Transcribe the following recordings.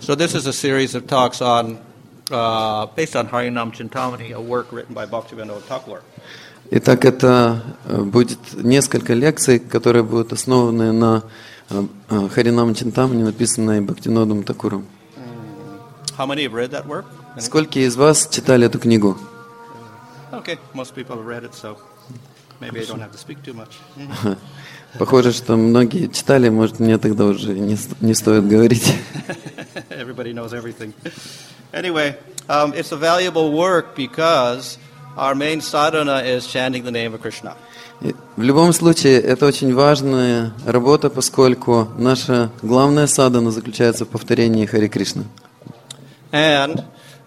So this is a series of talks on, based on Harinam Chintamani, a work written by Bhaktivinoda Thakur. Итак, это будет несколько лекций, которые будут основаны на Харинам Чинтамани, написанной Бхактивинодом Такуром. How many have read that work? Сколько из вас читали эту книгу? Okay, most people have read it, so maybe I don't have to speak too much. Похоже, что многие читали, может, мне тогда уже не стоит говорить. Everybody knows everything. Anyway, it's a valuable work because our main sadhana is chanting the name of Krishna. В любом случае, это очень важная работа, поскольку наша главная садхана заключается в повторении Хари Кришны. And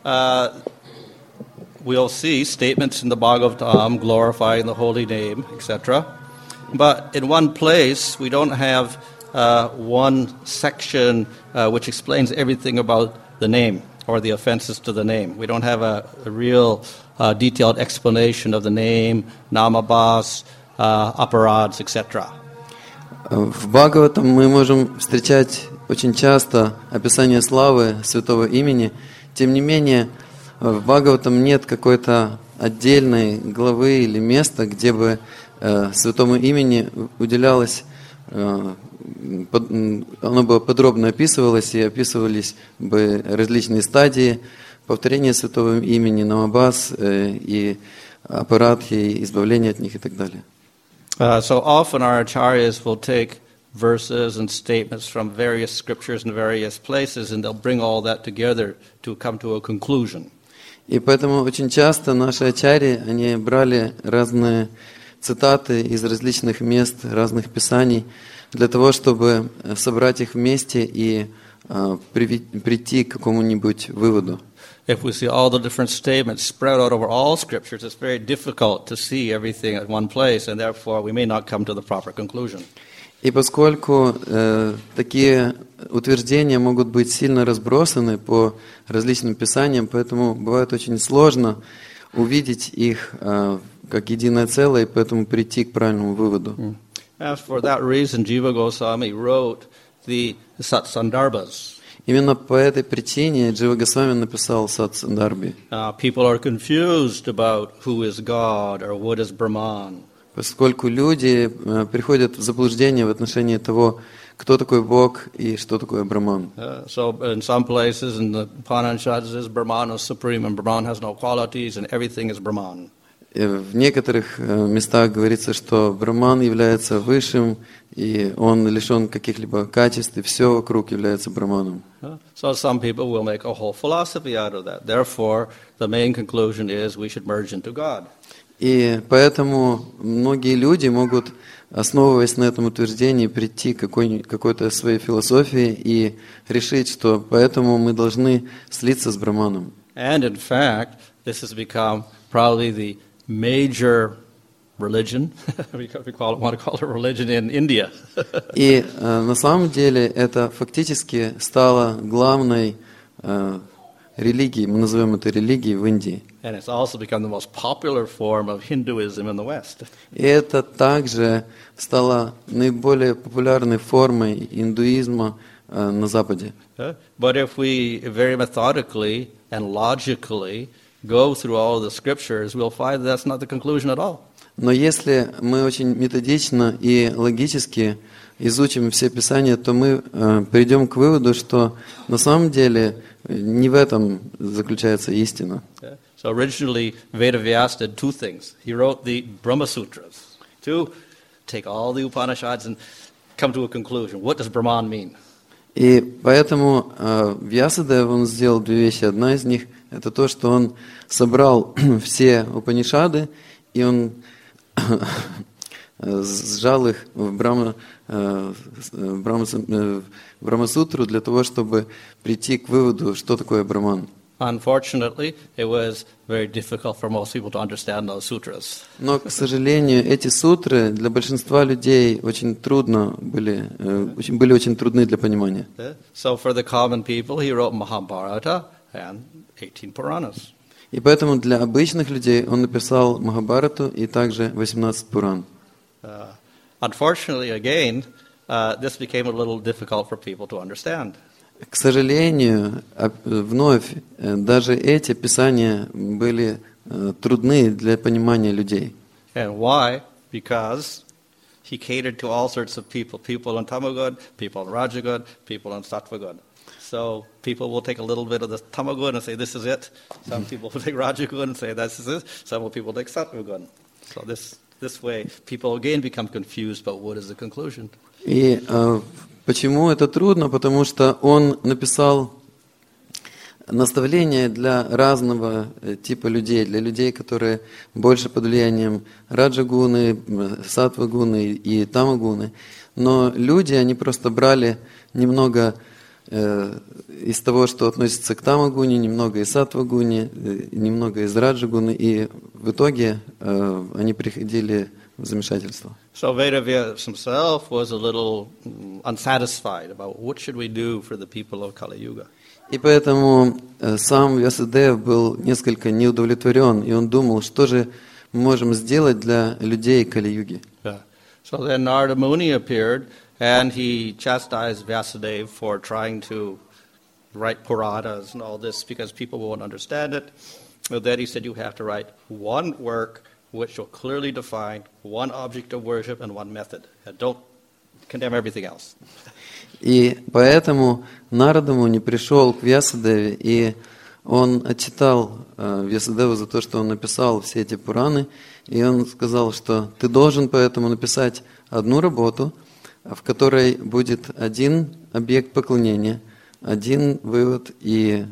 we'll see statements in the Bhagavatam glorifying the holy name, etc. But in one place, we don't have one section which explains everything about the name or the offenses to the name. We don't have a real detailed explanation of the name, namabhas, aparads, etc. В Бхагаватам мы можем встречать очень часто описание славы святого имени. Тем не менее, в Бхагаватам нет какой-то отдельной главы или места, где бы святому имени уделялось, оно бы подробно описывалось и описывались бы различные стадии повторения святого имени, намабхас и апарадхи, и избавления от них и так далее. So often our acharyas will take verses and statements from various scriptures in various places, and they'll bring all that together to come to a conclusion. И поэтому очень часто наши ачарьи, они брали разные цитаты из различных мест, разных писаний, для того, чтобы собрать их вместе и прийти к какому-нибудь выводу. If we see all the different statements spread out over all scriptures, it's very difficult to see everything at one place, and therefore we may not come to the proper conclusion. И поскольку такие утверждения могут быть сильно разбросаны по различным писаниям, поэтому бывает очень сложно увидеть их как единое целое, и поэтому прийти к правильному выводу. As for that reason, Jiva Goswami wrote the Satsandarbhas. Именно по этой причине Джива Госвами написал Сатсандарбхи. People are confused about who is God or what is Brahman. Поскольку люди приходят в заблуждение в отношении того, кто такой Бог и что такое Браман. So in some places in the Upanishads says Brahman is supreme and Brahman has no qualities and everything is Brahman. В некоторых местах говорится, что Браман является высшим, и он лишен каких-либо качеств, и все вокруг является Браманом. So some people will make a whole philosophy out of that. Therefore, the main conclusion is we should merge into God. И поэтому многие люди могут, основываясь на этом утверждении, прийти к какой-то своей философии и решить, что поэтому мы должны слиться с Браманом. And in fact, this has become probably the major religion, we want to call it religion in India. И на самом деле это фактически стало главной религией, мы назовем это религией в Индии. And it's also become the most popular form of Hinduism in the West. И это также стало наиболее популярной формой индуизма на Западе. But if we very methodically and logically go through all the scriptures, we'll find that's not the conclusion at all. Но если мы очень методично и логически изучим все Писания, то мы придем к выводу, что на самом деле не в этом заключается истина. So originally, Vedavyas did two things. He wrote the Brahma Sutras to take all the Upanishads and come to a conclusion. What does Brahman mean? И поэтому Вьясадев, он сделал две вещи. Одна из них – это то, что он собрал все Упанишады, и он сжал их в Брахма-сутру для того, чтобы прийти к выводу, что такое Браман. Unfortunately, it was very difficult for most people to understand those sutras. Но, к сожалению, эти сутры для большинства людей очень были очень трудны для понимания. So for the common people, he wrote Mahabharata and 18 Puranas. И поэтому для обычных людей он написал Махабхарату и также 18 Пуран. Unfortunately, again, this became a little difficult for people to understand. к сожалению, вновь даже эти писания были трудны для понимания людей. And why? Because he catered to all sorts of people. People in Tamagun, people in Rajagun, people in Sattvagun. So people will take a little bit of the Tamagun and say, this is it. Some people will take Rajagun and say, this is it. Some people take Sattvagun. So this way, people again become confused about what is the conclusion. И почему это трудно? Потому что он написал наставления для разного типа людей, для людей, которые больше под влиянием раджагуны, саттвагуны и тамагуны. Но люди, они просто брали немного из того, что относится к тамагуне, немного из саттвагуне, немного из раджагуны, и в итоге они приходили в замешательство. So Vedavyas himself was a little unsatisfied about what should we do for the people of Kali Yuga. И поэтому сам Вьясадев был несколько неудовлетворен, и он думал, что же мы можем сделать для людей Кали-юги. Yeah. So then Narada Muni appeared, and he chastised Vyasadeva for trying to write Puranas and all this because people won't understand it. But then he said you have to write one work which will clearly define one object of worship and one method. And don't condemn everything else. И поэтому Нарада Муни пришел к Вьясадеве, и он отчитал Вьясадеву за то, что он написал все эти Пураны, и он сказал, что ты должен поэтому написать одну работу, в которой будет один объект поклонения, один вывод, и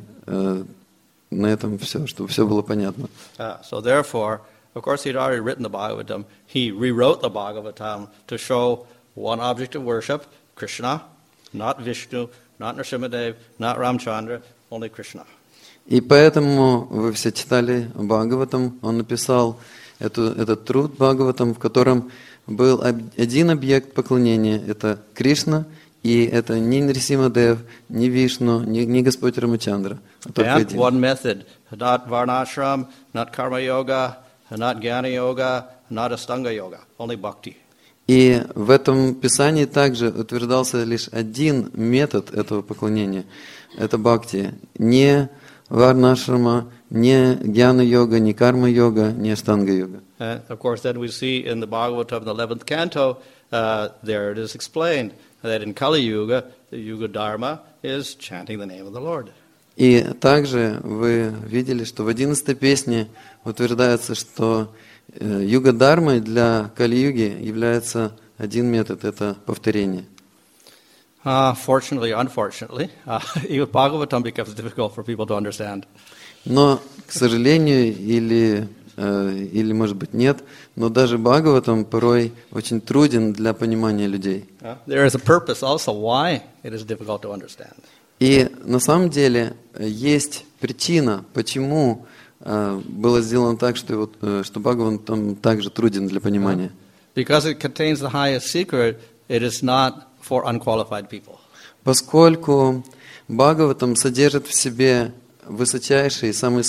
на этом все, чтобы все было понятно. So therefore, of course, he'd already written the Bhagavatam. He rewrote the Bhagavatam to show one object of worship, Krishna, not Vishnu, not Nrsimhadev, not Ramchandra, only Krishna. И поэтому вы все читали Бхагаватам, он написал этот труд Бхагаватам, в котором был один объект поклонения, это Кришна, и это не Нрисимадев, не Вишну, не Господь Рамачандра, а только And один. one method, not Varnashram, not Karma Yoga, not Jnana Yoga, not Astanga Yoga, only Bhakti. И в этом Писании также утверждался лишь один метод этого поклонения. Это бхакти. Не варнашрама, не гьяна-йога, не карма-йога, не аштанга-йога. And of course, then we see in the Bhagavatam, the 11th canto, there it is explained that in Kali Yuga, the Yuga Dharma is chanting the name of the Lord. И также вы видели, что в 11-й песне утверждается, что юга-дharмой для Кали-юги является один метод – это повторение. Fortunately, unfortunately, even Bhagavatam becomes difficult for people to understand. Но, к сожалению, или может быть нет, но даже Бхагаватам порой очень труден для понимания людей. There is a purpose also why it is difficult to understand. И на самом деле есть причина, почему было сделано так, что Бхагаватам также труден для понимания. Because it contains the highest secret, it is not for unqualified people. Поскольку Бхагаватам содержит в себе высочайший, самую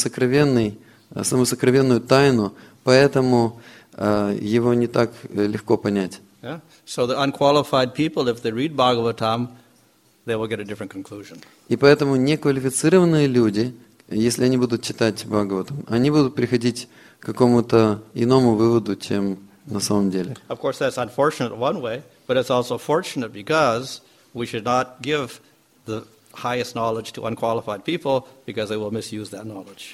сокровенную тайну, поэтому его не так легко понять. Yeah? So the unqualified people, if they read Bhagavatam, they will get a different conclusion. И поэтому неквалифицированные люди, если они будут читать Бхагаватам, они будут приходить к какому-то иному выводу, чем на самом деле. Of course, that's unfortunate one way, but it's also fortunate because we should not give the highest knowledge to unqualified people because they will misuse that knowledge.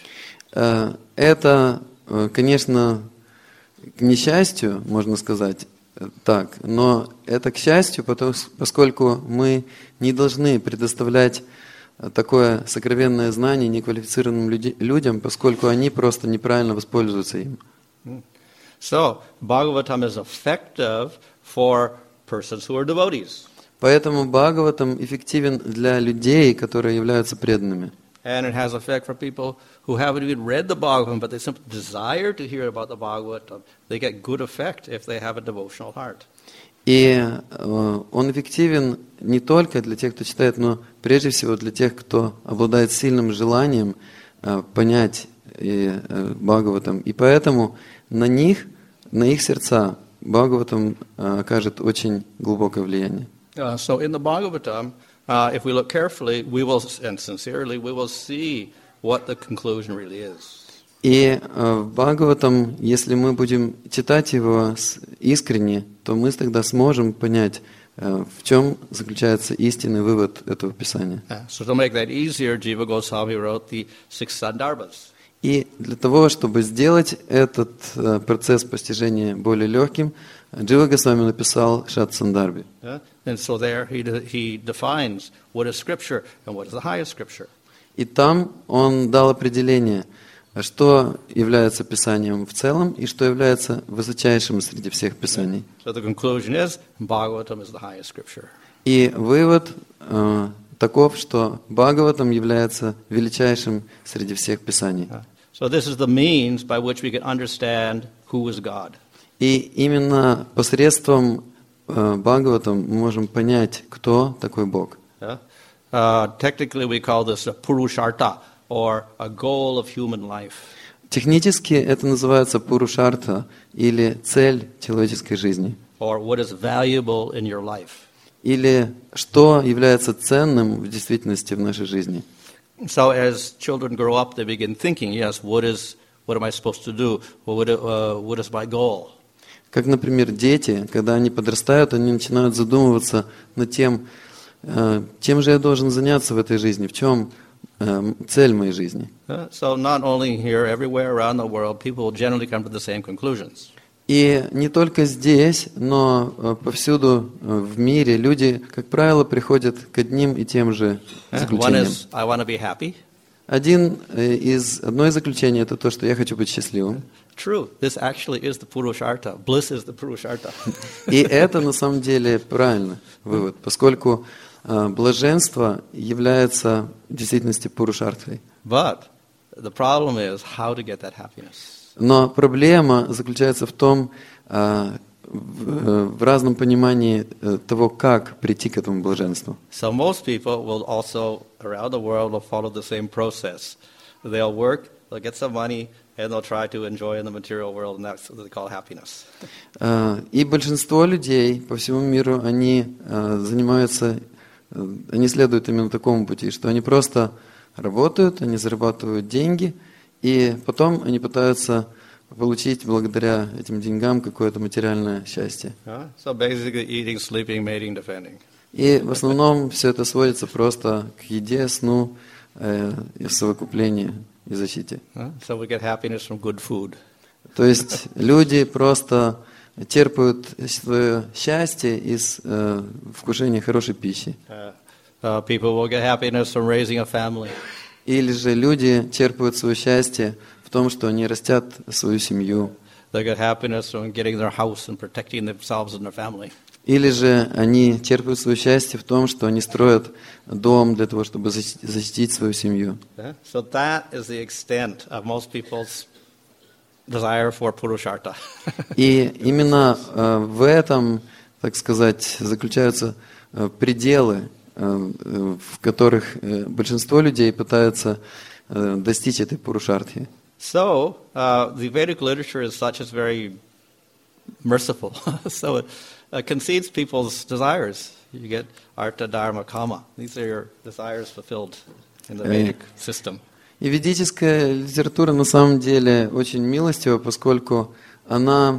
Это, конечно, к несчастью, можно сказать так, но это к счастью, поскольку мы не должны предоставлять такое сокровенное знание неквалифицированным людям, поскольку они просто неправильно воспользуются им. So, Bhagavatam is effective for persons who are devotees. Поэтому Бхагаватам эффективен для людей, которые являются преданными. And it has effect for people who haven't even read the Bhagavatam, but they simply desire to hear about the Bhagavatam. They get good effect if they have a devotional heart. И он эффективен не только для тех, кто читает, но прежде всего для тех, кто обладает сильным желанием понять Бхагаватам. И поэтому на их сердца Бхагаватам окажет очень глубокое влияние. So in the Bhagavatam, if we look carefully, we will, and sincerely, we will see what the conclusion really is. И в Бхагаватам, если мы будем читать его искренне, то мы тогда сможем понять, в чем заключается истинный вывод этого Писания. So to make that easier, Jiva Goswami wrote the Six Sandarbhas. И для того, чтобы сделать этот процесс постижения более легким, Джива Госвами написал Шат Сандарби. And so there he defines what is Scripture and what is the highest Scripture. И там он дал определение, что является Писанием в целом и что является высочайшим среди всех Писаний. So the conclusion is Bhagavatam is the highest Scripture. И вывод таков, что Бхагаватам является величайшим среди всех Писаний. So this is the means by which we can understand who is God. И именно посредством Бхагаватам мы можем понять, кто такой Бог. Technically we call this a Purushartha, or a goal of human life. Технически это называется Пурушарта, или цель человеческой жизни. Or what is valuable in your life. Или что является ценным в действительности в нашей жизни. So as children grow up, they begin thinking, yes, what am I supposed to do? What is my goal? Как, например, дети, когда они подрастают, они начинают задумываться над тем, чем же я должен заняться в этой жизни, в чем цель моей жизни. So not only here, everywhere around the world, people generally come to the same conclusions. И не только здесь, но повсюду в мире люди, как правило, приходят к одним и тем же заключениям. One is, I want to be happy. Одно из заключений – это то, что я хочу быть счастливым. True. This actually is the Purushartha. Bliss is the Purushartha. И это на самом деле правильно вывод, поскольку блаженство является в действительности Пурушартхой. But the problem is how to get that happiness. Но проблема заключается в том, в разном понимании того, как прийти к этому блаженству. So most people will also, around the world, will follow the same process. They'll work, they'll get some money, and they'll try to enjoy in the material world, and that's what they call happiness. И большинство людей по всему миру, они следуют именно такому пути, что они просто работают, они зарабатывают деньги, и потом они пытаются получить благодаря этим деньгам какое-то материальное счастье. So basically eating, sleeping, mating, defending. И в основном все это сводится просто к еде, сну, и совокуплению и защите. So we get happiness from good food. То есть люди просто черпают свое счастье из вкушения хорошей пищи. People will get happiness from raising a family. Или же люди черпают свое счастье в том, что они растят свою семью. They get happiness from getting their house and protecting themselves and their family. Или же они черпают свое счастье в том, что они строят дом для того, чтобы защитить свою семью. So that is the extent of most people's desire for Purushartha. И именно в этом, так сказать, заключаются пределы, в которых большинство людей пытаются достичь этой Пурушартхи. So the Vedic literature is such as very merciful. So it concedes people's desires. You get artha, dharma, kama. These are your desires fulfilled in the Vedic system. И ведическая литература на самом деле очень милостива, поскольку она,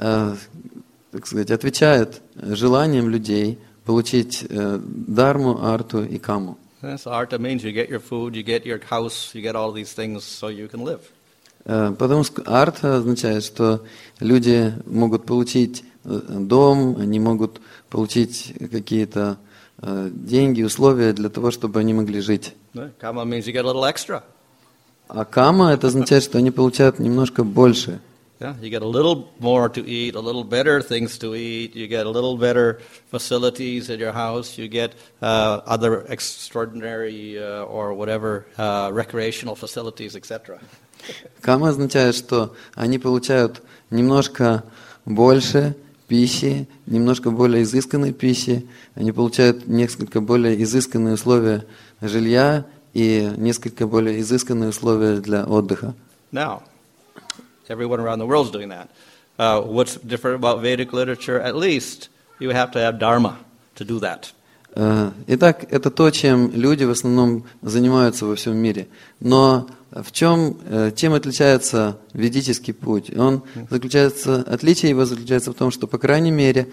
так сказать, отвечает желаниям людей получить дharmu, арту и каму. So artha means you get your food, you get your house, you get all these things so you can live. Потому что арта означает, что люди могут получить дом, они могут получить какие-то деньги, условия для того, чтобы они могли жить. Kama means you get a little extra. А кама это означает, что они получают немножко больше. Yeah, you get a little more to eat, a little better things to eat, you get a little better facilities in your house, you get other extraordinary or whatever recreational facilities, etc. Кама означает, что они получают немножко больше пищи, немножко более изысканной пищи, они получают несколько более изысканные условия жилья и несколько более изысканные условия для отдыха. Now, everyone around the world is doing that. What's different about Vedic literature? At least you have to have dharma to do that. Итак, это то, чем люди в основном занимаются во всем мире. Но чем отличается ведический путь? Отличие его заключается в том, что, по крайней мере,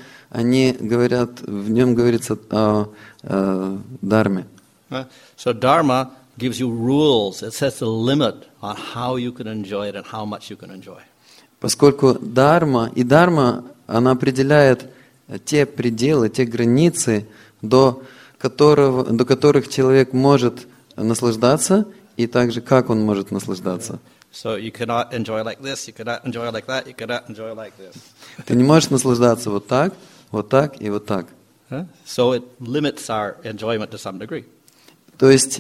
в нем говорится о дharме. So Dharma gives you rules. It sets a limit on how you can enjoy it and how much you can enjoy. Поскольку дharma, она определяет те пределы, те границы, до которых человек может наслаждаться, и также как он может наслаждаться. So you cannot enjoy like this, you cannot enjoy like that, you cannot enjoy like this. Ты не можешь наслаждаться вот так и вот так. So it limits our enjoyment to some degree. То есть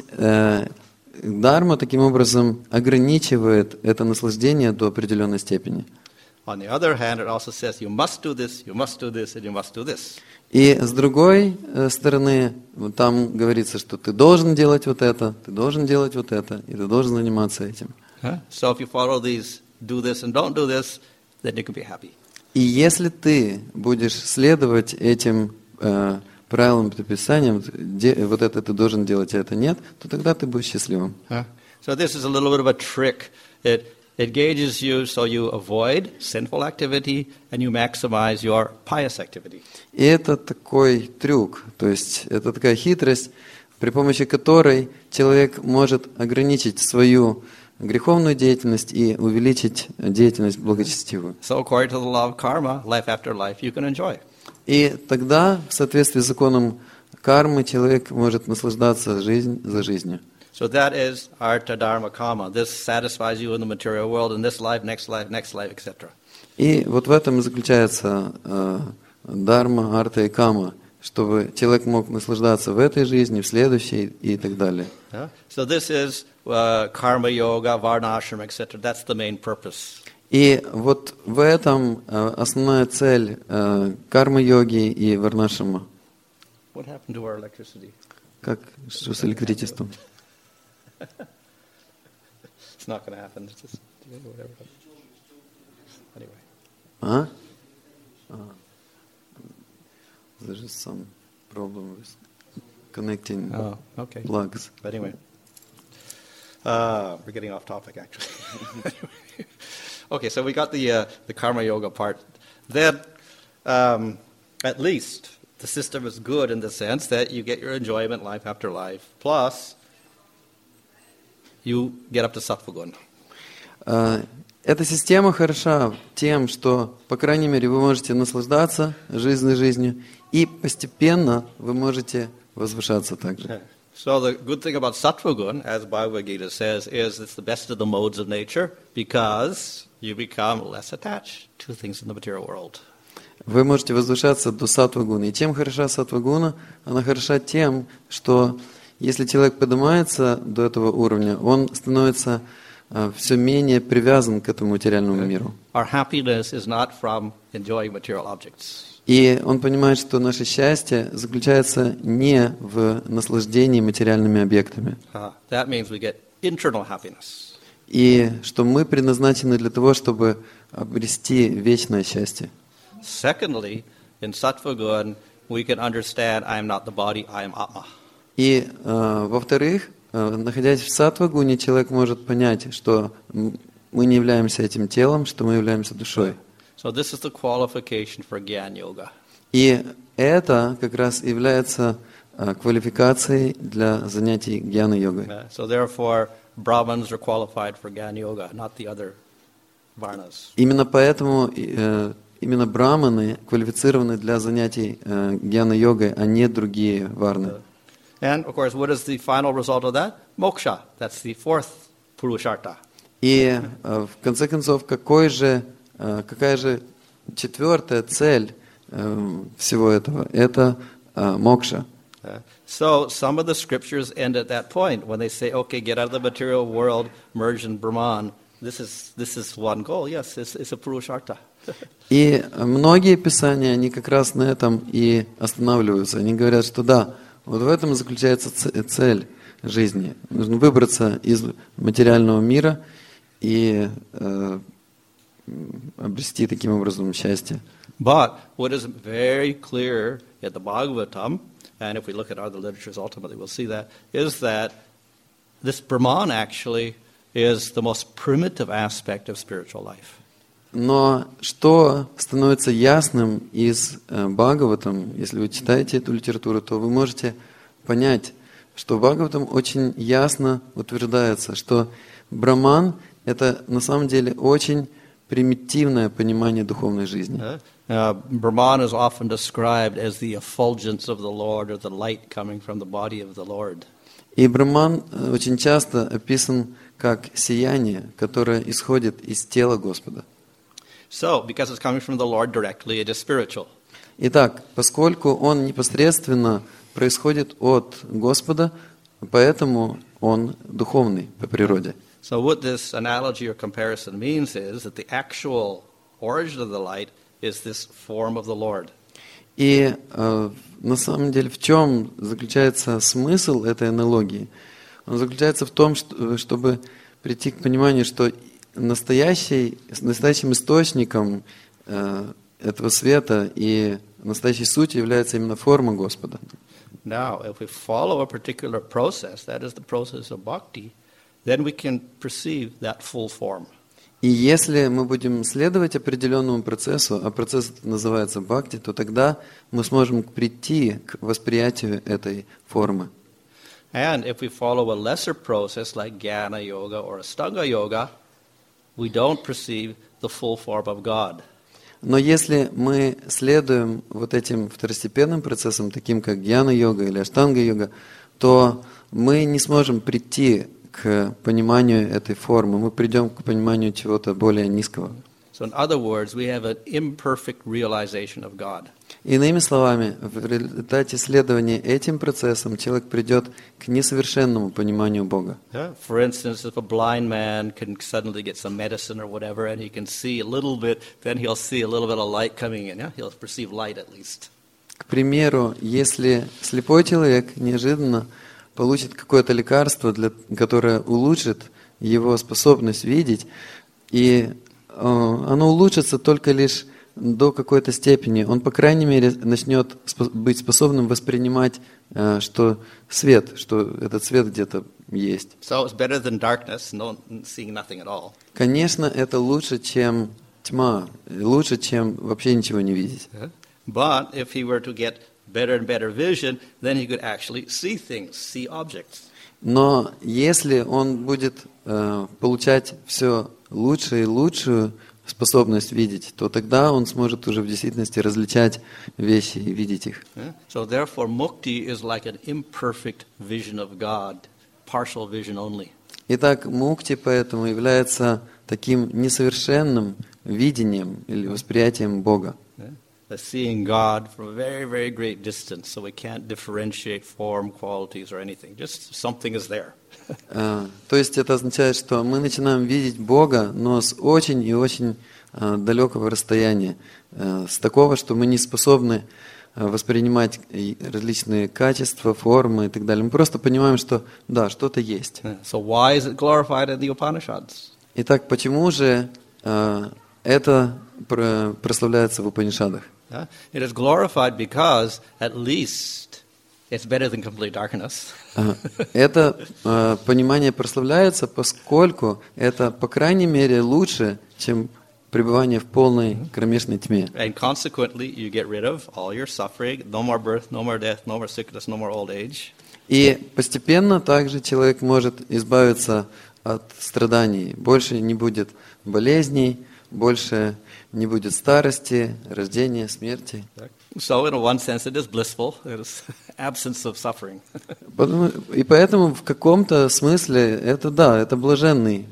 дharma таким образом ограничивает это наслаждение до определенной степени. On the other hand, it also says you must do this, you must do this, and you must do this. И с другой стороны, там говорится, что ты должен делать вот это, ты должен делать вот это, и ты должен заниматься этим. So if you follow these, do this and don't do this, then you can be happy. И если ты будешь следовать этим правилам, предписаниям, вот это ты должен делать, а это нет, то тогда ты будешь счастливым. So this is a little bit of a trick. It gauges you so you avoid sinful activity and you maximize your pious activity. И это такой трюк, то есть это такая хитрость, при помощи которой человек может ограничить свою греховную деятельность и увеличить деятельность благочестивую. So according to the law of karma, life after life you can enjoy. И тогда, в соответствии с законом кармы, человек может наслаждаться жизнь за жизнью. So that is artha, dharma, kama. This satisfies you in the material world, in this life, next life, etc. И вот в этом и заключается дharma, арта и кама, чтобы человек мог наслаждаться в этой жизни, в следующей и так далее. So this is karma yoga, varnashram, etc. That's the main purpose. И вот в этом основная цель карма-йоги и варнашрама. What happened to our electricity? Что с электричеством? It's not going to happen. It's just whatever. Anyway. There's some problem with connecting plugs. But anyway. We're getting off topic, actually. Okay, so we got the karma yoga part. Then, at least, the system is good in the sense that you get your enjoyment life after life. Plus, you get up to sattva-gun. Эта система хороша тем, что, по крайней мере, вы можете наслаждаться жизнью, и постепенно вы можете возвышаться также. So the good thing about sattva-gun, as Bhagavad Gita says, is it's the best of the modes of nature because you become less attached to things in the material world. Вы можете возвышаться до саттва-гуны. И чем хороша саттва-гуна? Она хороша тем, что если человек поднимается до этого уровня, он становится все менее привязан к этому материальному миру. Our happiness is not from enjoying material objects. И он понимает, что наше счастье заключается не в наслаждении материальными объектами. That means we get internal happiness. И что мы предназначены для того, чтобы обрести вечное счастье. Secondly, in sattva-gun, we can understand I am not the body, I am Atma. И, во-вторых, находясь в саттва-гуне, человек может понять, что мы не являемся этим телом, что мы являемся душой. So this is the qualification for Gyan Yoga. И это как раз является квалификацией для занятий гьяна-йогой. So therefore, Brahmins are qualified for Gyan Yoga, not the other varnas. Именно поэтому именно браманы квалифицированы для занятий гьяна-йогой, а не другие варны. And, of course, what is the final result of that? Moksha. That's the fourth Purushartha. И, в конце концов, какая же четвертая цель всего этого? Это мокша. So some of the scriptures end at that point when they say, okay, get out of the material world, merge in Brahman. This is one goal. Yes, it's a Purushartha. И многие писания, они как раз на этом и останавливаются. Они говорят, что да, вот в этом заключается цель жизни. Нужно выбраться из материального мира и обрести таким образом счастье. But what is very clear in the Bhagavatam and if we look at other literatures ultimately we'll see that, is that this Brahman actually is the most primitive aspect of spiritual life. Но что становится ясным из Бхагаватам, если вы читаете эту литературу, то вы можете понять, что в Бхагаватам очень ясно утверждается, что Браман – это на самом деле очень примитивное понимание духовной жизни. Brahman is often described as the effulgence of the Lord, or the light coming from the body of the Lord. И Браман очень часто описан как сияние, которое исходит из тела Господа. So, because it's coming from the Lord directly, it is spiritual. Итак, поскольку он непосредственно происходит от Господа, поэтому он духовный по природе. So what this analogy or comparison means is that the actual origin of the light is this form of the Lord. И на самом деле в чем заключается смысл этой аналогии? Он заключается в том, чтобы прийти к пониманию, что настоящим источником этого света и настоящей сутью является именно форма Господа. Now, if we follow a particular process, that is the process of bhakti, then we can perceive that full form. И если мы будем следовать определенному процессу, а процесс называется бхакти, то тогда мы сможем прийти к восприятию этой формы. And if we follow a lesser process like jnana yoga or astanga yoga, we don't perceive the full form of God. Но если мы следуем вот этим второстепенным процессам, таким как гьяна-йога или аштанга-йога, то мы не сможем прийти к пониманию этой формы, мы придем к пониманию чего-то более низкого. So in other words, we have an imperfect realization of God. Иными словами, в результате следования этим процессам человек придет к несовершенному пониманию Бога. For instance, if a blind man can suddenly get some medicine or whatever, and he can see a little bit, then he'll see a little bit of light coming in. He'll perceive light at least. К примеру, если слепой человек неожиданно получит какое-то лекарство, которое улучшит его способность видеть, и оно улучшится только лишь до какой-то степени. Он, по крайней мере, начнет быть способным воспринимать, что свет, что этот свет где-то есть. So it's better than darkness, seeing nothing at all. Конечно, это лучше, чем тьма, лучше, чем вообще ничего не видеть. But if he were to get better and better vision, then he could actually see things, see objects. Но если он будет получать все лучше и лучшую способность видеть, то тогда он сможет уже в действительности различать вещи и видеть их. So therefore, mukti is like an imperfect vision of God, partial vision only. Итак, мукти поэтому является таким несовершенным видением или восприятием Бога. Seeing God from a very, very great distance, so we can't differentiate form, qualities, or anything. Just something is there. То есть это означает, что мы начинаем видеть Бога, но с очень и очень далекого расстояния, с такого, что мы не способны воспринимать различные качества, формы и так далее. Мы просто понимаем, что да, что-то есть. So why is it glorified in the Upanishads? Итак, почему же это прославляется в Упанишадах? It is glorified because at least it's better than complete darkness. Это понимание прославляется, поскольку это, по крайней мере, лучше, чем пребывание в полной кромешной тьме. And consequently, you get rid of all your suffering, no more birth, no more death, no more sickness, no more old age. И постепенно также человек может избавиться от страданий. Больше не будет болезней, больше не будет старости, рождения, смерти. So, in one sense, it is blissful. It is absence of suffering. И поэтому в каком-то смысле это да, это блаженный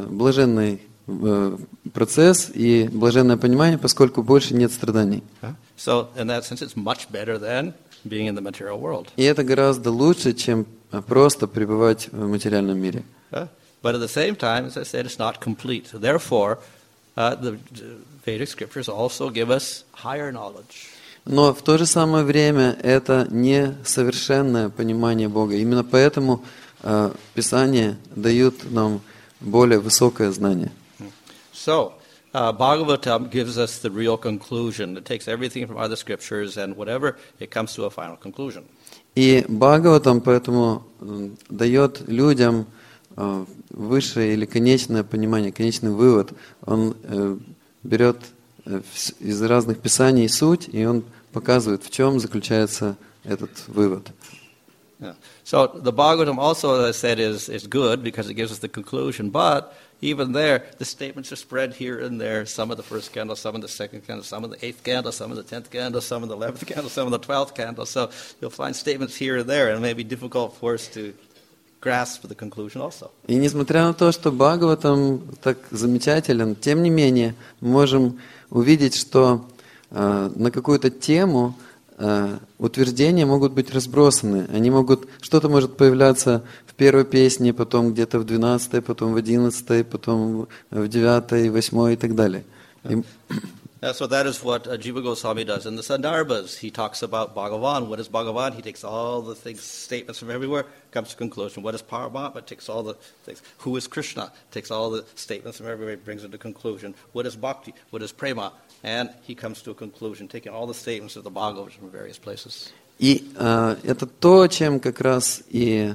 процесс и блаженное понимание, поскольку больше нет страданий. So, in that sense, it's much better than being in the material world. И это гораздо лучше, чем просто пребывать в материальном мире. But at the same time, as I said, it's not complete. So therefore, the Vedic scriptures also give us higher knowledge. Но в то же самое время это не совершенное понимание Бога. Именно поэтому Писания дают нам более высокое знание. So, Bhagavatam gives us the real conclusion. It takes everything from other scriptures and whatever, it comes to a final conclusion. И Бхагаватам поэтому дает людям высшее или конечное понимание, конечный вывод. Он берет из разных писаний суть, и он показывает, в чем заключается этот вывод. Yeah. So the Bhagavatam also, as I said, is good because it gives us the conclusion. But even there, the statements are spread here and there. Some of the first canto, some of the second canto, some of the 8th canto, some of the 10th canto, some of the 11th canto, some of the 12th canto. So you'll find statements here and there, and it may be difficult for us to grasp the conclusion also. И несмотря на то, что Бхагаватам так замечателен, тем не менее мы можем увидеть, что на какую-то тему утверждения могут быть разбросаны. Что-то может появляться в первой песне, потом где-то в 12-й, потом в 11-й, потом в 9-й, 8-й и так далее. So that is what Jiva Goswami does in the Sandarbhas. He talks about Bhagavan. What is Bhagavan? He takes all the things, statements from everywhere, comes to conclusion. What is Paramatma? Takes all the things. Who is Krishna? Takes all the statements from everywhere, brings it to conclusion. What is Bhakti? What is Prema? And he comes to a conclusion, taking all the statements of the Bhagavata from various places. И это то, чем как раз и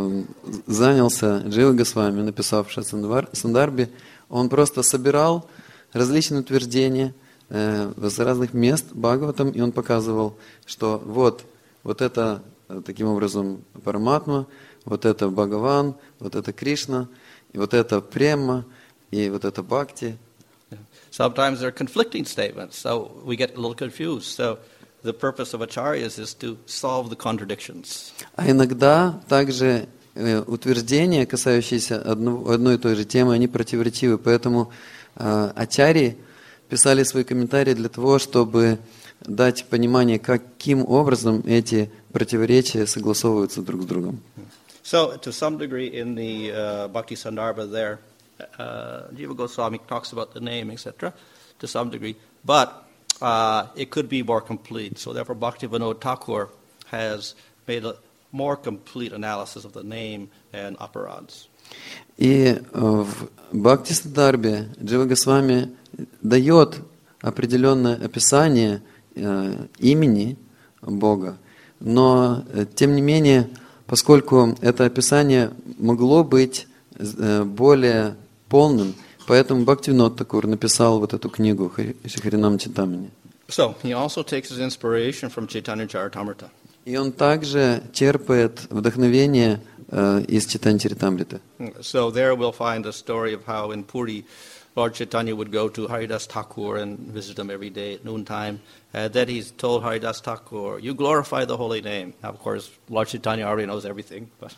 занялся Джива Госвами, написавший Сандарбхи. Он просто собирал различные утверждения с разных мест Бхагаватам, и он показывал, что вот это таким образом Параматма, вот это Бхагаван, вот это Кришна, и вот это Према, и вот это Бхакти. Sometimes there are conflicting statements, so we get a little confused. So the purpose of acharyas is to solve the contradictions. А иногда также утверждения, касающиеся одной и той же темы, они противоречивы, поэтому ачарьи писали свои комментарии для того, чтобы дать понимание, каким образом эти противоречия согласовываются друг с другом. So, to some degree, in the Bhakti Sandarbha there, Jiva Goswami talks about the name, etc., to some degree, but it could be more complete. So, therefore, Bhaktivinoda Thakur has made a more complete analysis of the name and aparads. И в Бхакти Сандarbhe Джива Госвами дает определенное описание имени Бога, но, тем не менее, поскольку это описание могло быть более полным, поэтому Бхактивинода Тхакур написал вот эту книгу Шрихаринам Читамани. So, he also takes his inspiration from Chaitanya Charitamrita. И он также черпает вдохновение из Чайтанья Чаритамриты. So there we'll find a story of how in Puri, Lord Chaitanya would go to Haridas Thakur and visit him every day at noontime. Then he's told Haridas Thakur, you glorify the holy name. Now, of course, Lord Chaitanya already knows everything, but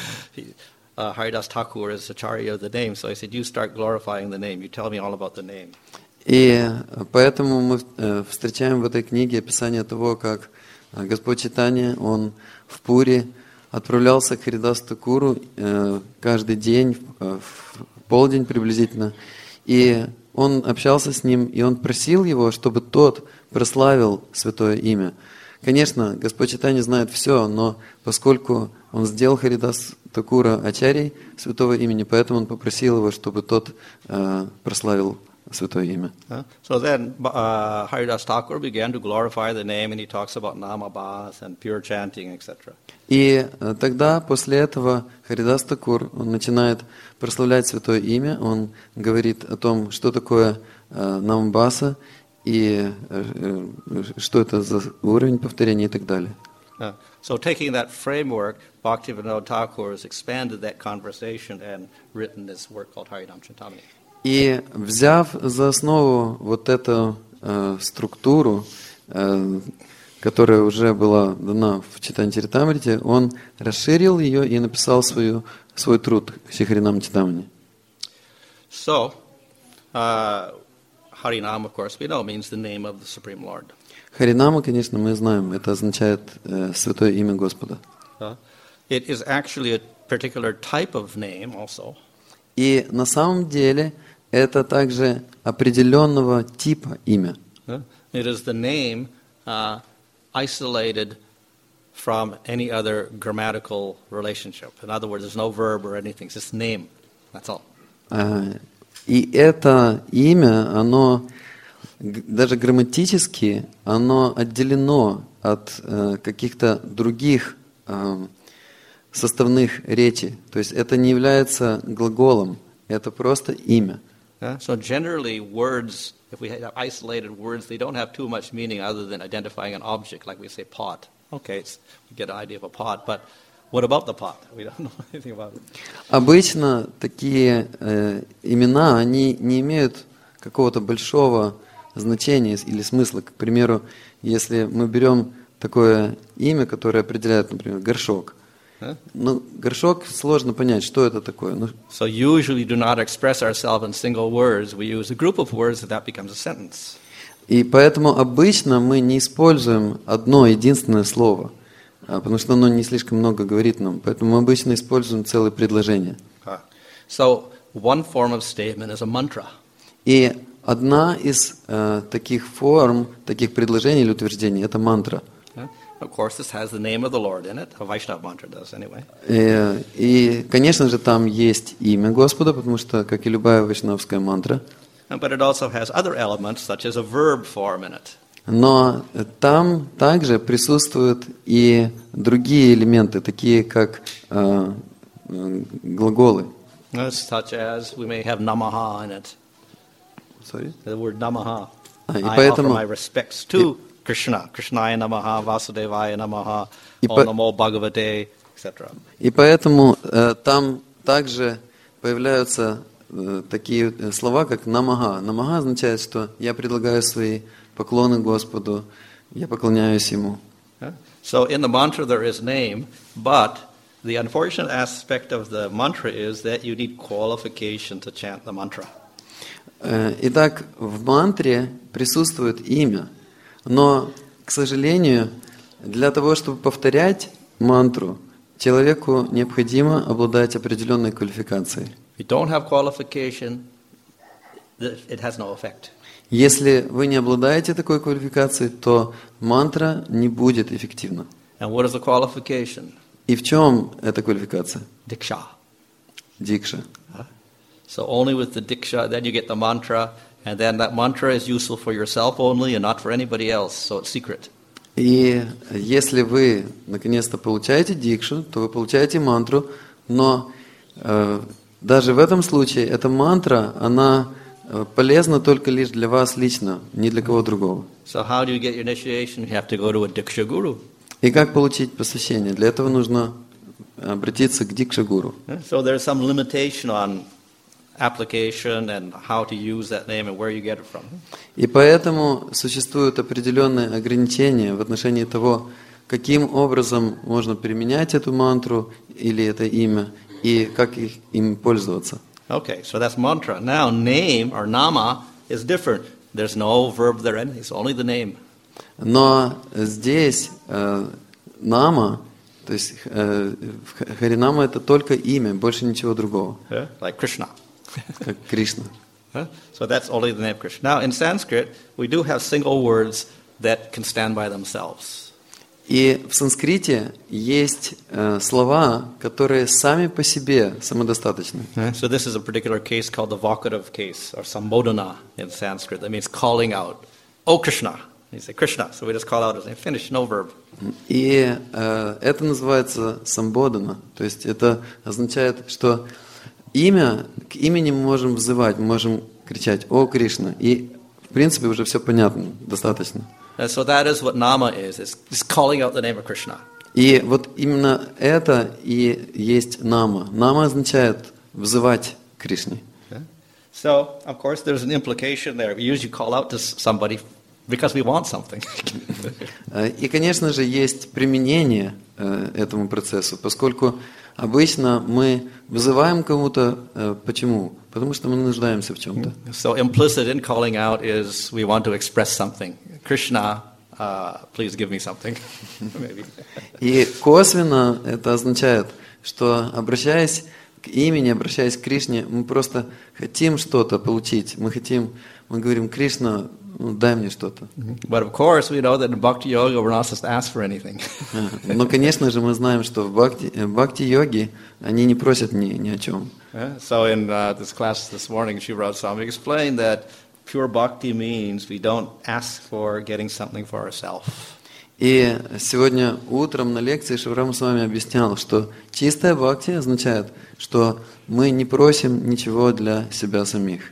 Haridas Thakur is Acharya of the name. So he said, you start glorifying the name. You tell me all about the name. И поэтому мы встречаем в этой книге описание того, как Господь Чайтанья, он в Пури отправлялся к Харидасу Тхакуру каждый день, в полдень приблизительно, и он общался с ним, и он просил его, чтобы тот прославил святое имя. Конечно, Господь Чайтанья знает все, но поскольку он сделал Харидас Тхакура ачарьей святого имени, поэтому он попросил его, чтобы тот прославил святое имя. So then Haridas Thakur began to glorify the name, and he talks about namabhas and pure chanting, etc. И тогда, после этого, Харидас Тхакур, он начинает прославлять святое имя, он говорит о том, что такое намабхаса, и что это за уровень повторения и так далее. So taking that framework, Bhaktivinoda Thakur has expanded that conversation and written this work called Harinam Chintamani. И взяв за основу вот эту структуру, которая уже была дана в Чайтанья Чаритамрите, он расширил ее и написал свой труд Шрихаринам Читамани. So, Harinam, of course, we know, means the name of the Supreme Lord. Харинама, конечно, мы знаем, это означает святое имя Господа. It is actually a particular type of name also. И на самом деле это также определенного типа имя. It is the name isolated from any other grammatical relationship. In other words, there's no verb or anything. It's just name. That's all. И это имя, оно даже грамматически, оно отделено от каких-то других составных речи. То есть это не является глаголом, это просто имя. So generally, words, if we have isolated words, they don't have too much meaning other than identifying an object, like we say pot. Okay, we get an idea of a pot, but what about the pot? We don't know anything about it. Обычно такие имена, они не имеют какого-то большого значения или смысла. К примеру, если мы берем такое имя, которое определяет, например, горшок. Ну, горшок сложно понять, что это такое. So usually do not express ourselves in single words. We use a group of words, and that becomes a sentence. И поэтому обычно мы не используем одно единственное слово, потому что оно не слишком много говорит нам. Поэтому мы обычно используем целые предложения. So one form of statement is a mantra. И одна из таких форм, таких предложений или утверждений – это мантра. Of course, this has the name of the Lord in it. A Vaishnava mantra does, anyway. И, конечно же, там есть имя Господа, потому что, как и любая вайшнавская мантра. But it also has other elements, such as a verb form in it. Но там также присутствуют и другие элементы, такие как глаголы. Such as we may have namaha in it. Sorry? The word namaha. И I поэтому offer my respects to Krishna. Krishnaya namaha, Vasudevaya namaha, Om Namo Bhagavate, etc. И поэтому там также появляются такие слова, как намага. Намага означает, что я предлагаю свои поклоны Господу, я поклоняюсь Ему. So in the mantra there is name, but the unfortunate aspect of the mantra is that you need qualification to chant the mantra. Итак, в мантре присутствует имя, но, к сожалению, для того, чтобы повторять мантру, человеку необходимо обладать определенной квалификацией. If you don't have qualification, it has no effect. Если вы не обладаете такой квалификацией, то мантра не будет эффективна. And what is the qualification? И в чем эта квалификация? Diksha. Дикша. So only with the diksha, then you get the mantra, and then that mantra is useful for yourself only and not for anybody else, so it's secret. И если вы наконец-то получаете дикшу, то вы получаете мантру, но даже в этом случае эта мантра, она полезна только лишь для вас лично, не для кого другого. So how do you get your initiation? You have to go to a diksha guru. И как получить посвящение? Для этого нужно обратиться к дикша-гуру. So there's some limitation on application and how to use that name and where you get it from. И поэтому существуют определенные ограничения в отношении того, каким образом можно применять эту мантру или это имя, и как им пользоваться. Okay, so that's mantra. Now name or nama is different. There's no verb there, it's only the name. Но здесь нама, то есть харинама, это только имя, больше ничего другого. Like Krishna. Как Кришна. So that's only the name Krishna. Now in Sanskrit, we do have single words that can stand by themselves. И в санскрите есть слова, которые сами по себе самодостаточны. So this is a particular case called the vocative case, or sambodhana in Sanskrit. That means calling out, "Oh Krishna." You say Krishna, so we just call out his name. Finish, no verb. И это называется самбодхана. То есть это означает, что к имени мы можем взывать, мы можем кричать «О Кришна». И в принципе уже все понятно, достаточно. So that is what nama is. It's just calling out the name of Krishna. И вот именно это и есть нама. Нама означает взывать к Кришне. So, of course, there's an implication there. We usually call out to somebody because we want something. И, конечно же, есть применение этому процессу, поскольку обычно мы вызываем кому-то. Почему? Потому что мы нуждаемся в чем-то. So implicit in calling out is we want to express something. Krishna, please give me something. Maybe. И косвенно это означает, что, обращаясь к имени, обращаясь к Кришне, мы просто хотим что-то получить. Мы говорим: Кришна, дай мне что-то. But of course, we know that in Bhakti Yoga, we're not supposed to ask for anything. Но, конечно же, мы знаем, что в бхакти-йоге они не просят ни о чем. So in this class this morning, Shivrat Swami explained that pure bhakti means we don't ask for getting something for ourselves. И сегодня утром на лекции Шиврам с вами объяснял, что чистая бхакти означает, что мы не просим ничего для себя самих.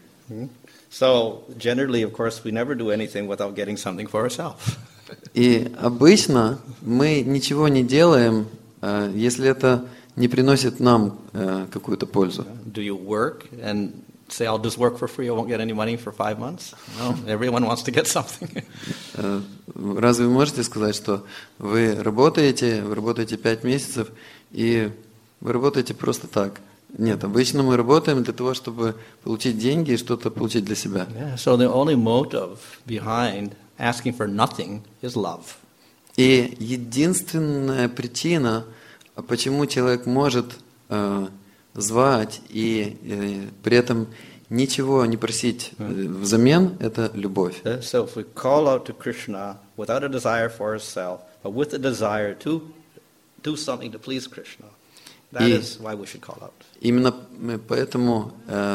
So generally, of course, we never do anything without getting something for ourselves. И обычно мы ничего не делаем, если это не приносит нам какую-то пользу. Do you work and say, I'll just work for free, I won't get any money for 5 months? No, everyone wants to get something. Разве вы можете сказать, что вы работаете 5 месяцев, и вы работаете просто так? Нет, обычно мы работаем для того, чтобы получить деньги и что-то получить для себя. Yeah, so the only motive behind asking for nothing is love. И единственная причина, почему человек может звать и при этом ничего не просить взамен, это любовь. So if we call out to Krishna without a desire for ourselves, but with a desire to do something to please Krishna, that is why we should call out. Именно поэтому,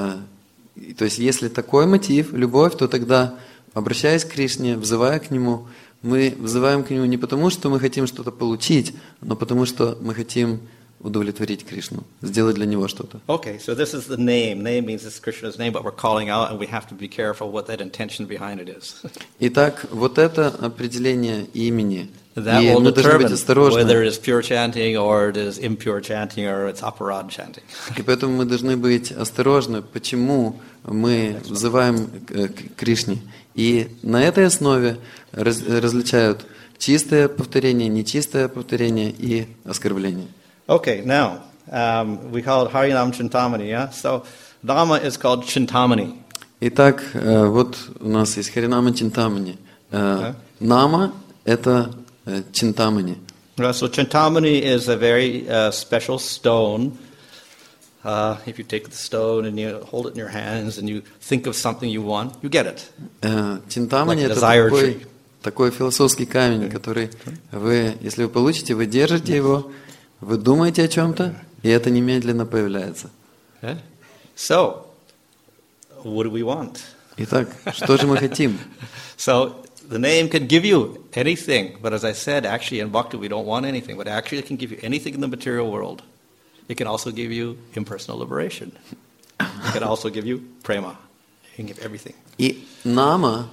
то есть если такой мотив, любовь, то тогда, обращаясь к Кришне, взывая к Нему, мы взываем к Нему не потому, что мы хотим что-то получить, но потому, что мы хотим удовлетворить Кришну, сделать для Него что-то. Okay, so this is the name. Name means it's Krishna's name, but we're calling out, and we have to be careful what that intention behind it is. Итак, вот это определение имени. That И will мы должны быть determine осторожны. whether it is pure chanting, or it is impure chanting, or it's aparad chanting. И поэтому мы должны быть осторожны, почему мы взываем к Кришне. И на этой основе различают чистое повторение, нечистое повторение и оскорбление. Okay, now, we call it Harinam Chintamani, yeah? So, Dhamma is called Chintamani. Итак, вот у нас есть Харинама Чинтамани. Нама – это Чинтамани. So, Chintamani is a very special stone. If you take the stone and you hold it in your hands and you think of something you want, you get it. Чинтамани Like – это desire tree. такой философский камень, который вы, если вы получите, вы держите его, вы думаете о чем-то, и это немедленно появляется. Okay? So, what do we want? Итак, что же мы хотим? So, the name can give you anything, but as I said, actually in Bhakti we don't want anything, but actually it can give you anything in the material world. It can also give you impersonal liberation. It can also give you prema. It can give everything. И нама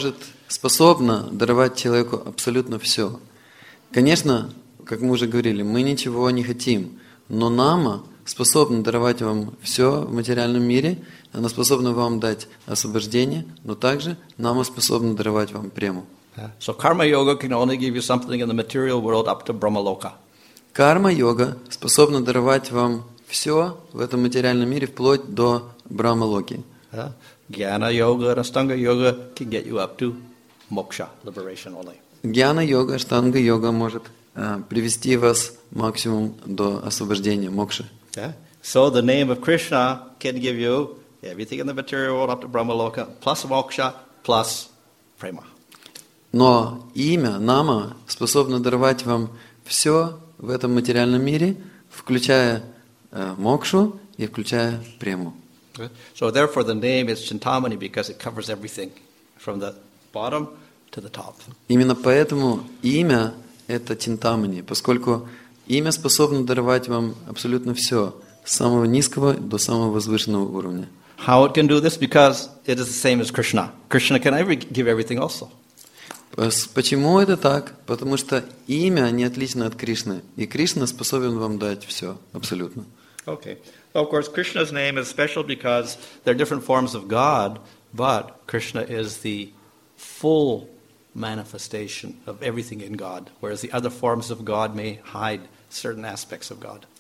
способна даровать человеку абсолютно все. Конечно, как мы уже говорили, мы ничего не хотим, но нама способна даровать вам все в материальном мире, она способна вам дать освобождение, но также нама способна даровать вам прему. So karma yoga can only give you something in the material world up to Brahmaloka. Карма-йога способна даровать вам все в этом материальном мире вплоть до Брахма-локи. Jnana yoga and Astanga yoga can get you up to moksha, liberation only. Гьяна-йога, аштанга-йога может привести вас максимум до освобождения, мокши. So the name of Krishna can give you everything in the material world up to Brahmaloka, plus moksha, plus prema. Но имя, нама, способно даровать вам все в этом материальном мире, включая мокшу и включая прему. So therefore the name is Chintamani because it covers everything from the bottom to the top. Именно поэтому имя – это Чинтамани, поскольку имя способно даровать вам абсолютно все, с самого низкого до самого возвышенного уровня. How it can do this? Because it is the same as Krishna. Krishna can give everything also. Почему это так? Потому что имя не отлично от Кришны, и Кришна способен вам дать все, абсолютно. Okay. Well, of course, Krishna's name is special because there are different forms of God, but Krishna is the full manifestation of everything in God, whereas the other forms of God may hide certain aspects of God.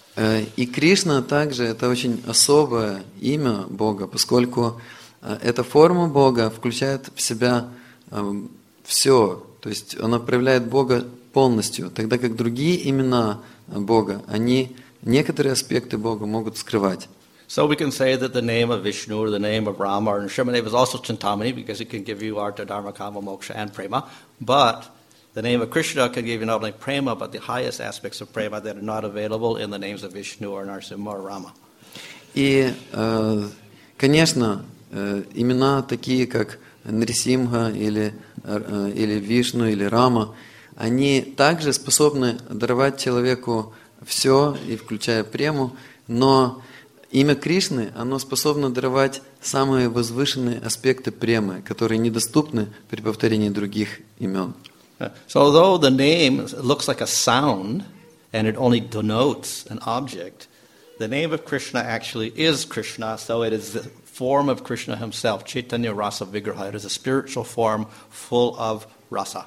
И Кришна также это очень особое имя Бога, поскольку эта форма Бога включает в себя все, то есть она проявляет Бога полностью, тогда как другие имена Бога, они некоторые аспекты Бога могут скрывать. So we can say that the name of Vishnu or the name of Rama or Nrsimhadev is also Chintamani because it can give you Artha, Dharma, Kama, Moksha, and Prema. But the name of Krishna can give you not only Prema, but the highest aspects of Prema that are not available in the names of Vishnu or Nrsimha or Rama. И, конечно, имена такие, как Нрисимха или Вишну или Рама, они также способны даровать человеку все, и включая прему, но имя Кришны, оно способно даровать самые возвышенные аспекты премы, которые недоступны при повторении других имен. So although the name looks like a sound and it only denotes an object, the name of Krishna actually is Krishna, so it is the form of Krishna himself, Chaitanya Rasa Vigraha. It is a spiritual form full of rasa.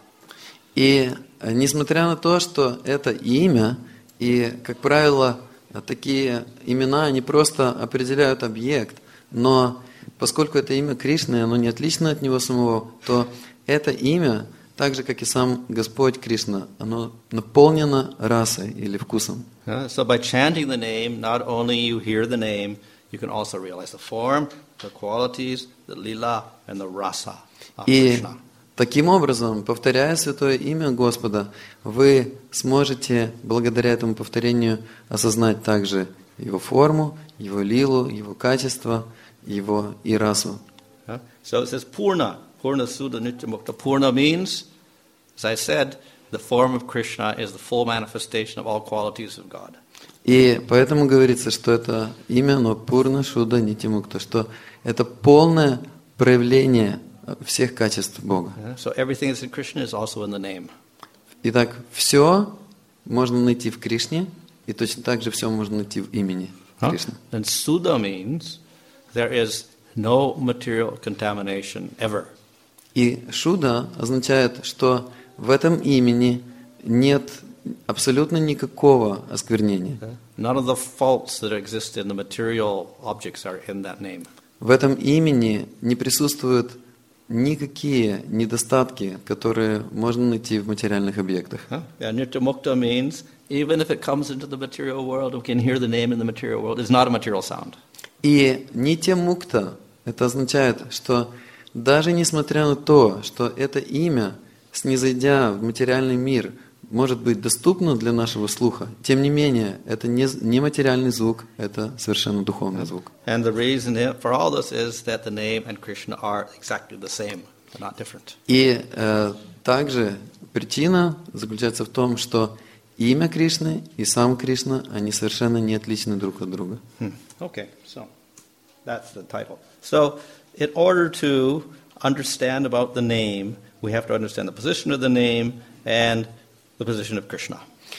И несмотря на то, что это имя, и, как правило, такие имена, они просто определяют объект, но поскольку это имя Кришны, оно не отлично от него самого, то это имя, так же, как и сам Господь Кришна, оно наполнено расой или вкусом. So by chanting the name, not only you hear the name, you can also realize the form, the qualities, the lila, and the rasa of Krishna. Таким образом, повторяя святое имя Господа, вы сможете, благодаря этому повторению, осознать также его форму, его лилу, его качество, его и расу. So it says Purna, Purna Sudha Nityamukta. Purna means, as I said, the form of Krishna is the full manifestation of all qualities of God. И поэтому говорится, что это имя, но Пурна Шуда Нитимукта, что это полное проявление всех качеств Бога. So everything that's in Krishna is also in the name. Итак, все можно найти в Кришне, и точно так же все можно найти в имени Кришны. And Sudha means there is no material contamination ever. И Шуда означает, что в этом имени нет абсолютно никакого осквернения. None of the faults that exist in the material objects are in that name. В этом имени не присутствуют никакие недостатки, которые можно найти в материальных объектах. And Nityamukta means even if it comes into the material world, we can hear the name in the material world. It's not a material sound. И Нитья-мукта, это означает, что даже несмотря на то, что это имя, снизойдя в материальный мир, может быть доступно для нашего слуха, тем не менее, это не материальный звук, это совершенно духовный звук. And the reason for all this is that the name and Krishna are exactly the same, they're not different. И также причина заключается в том, что имя Кришны и сам Кришна, они совершенно не отличны друг от друга. Okay, so that's the title. So in order to understand about the name, we have to understand the position of the name and the position of Krishna.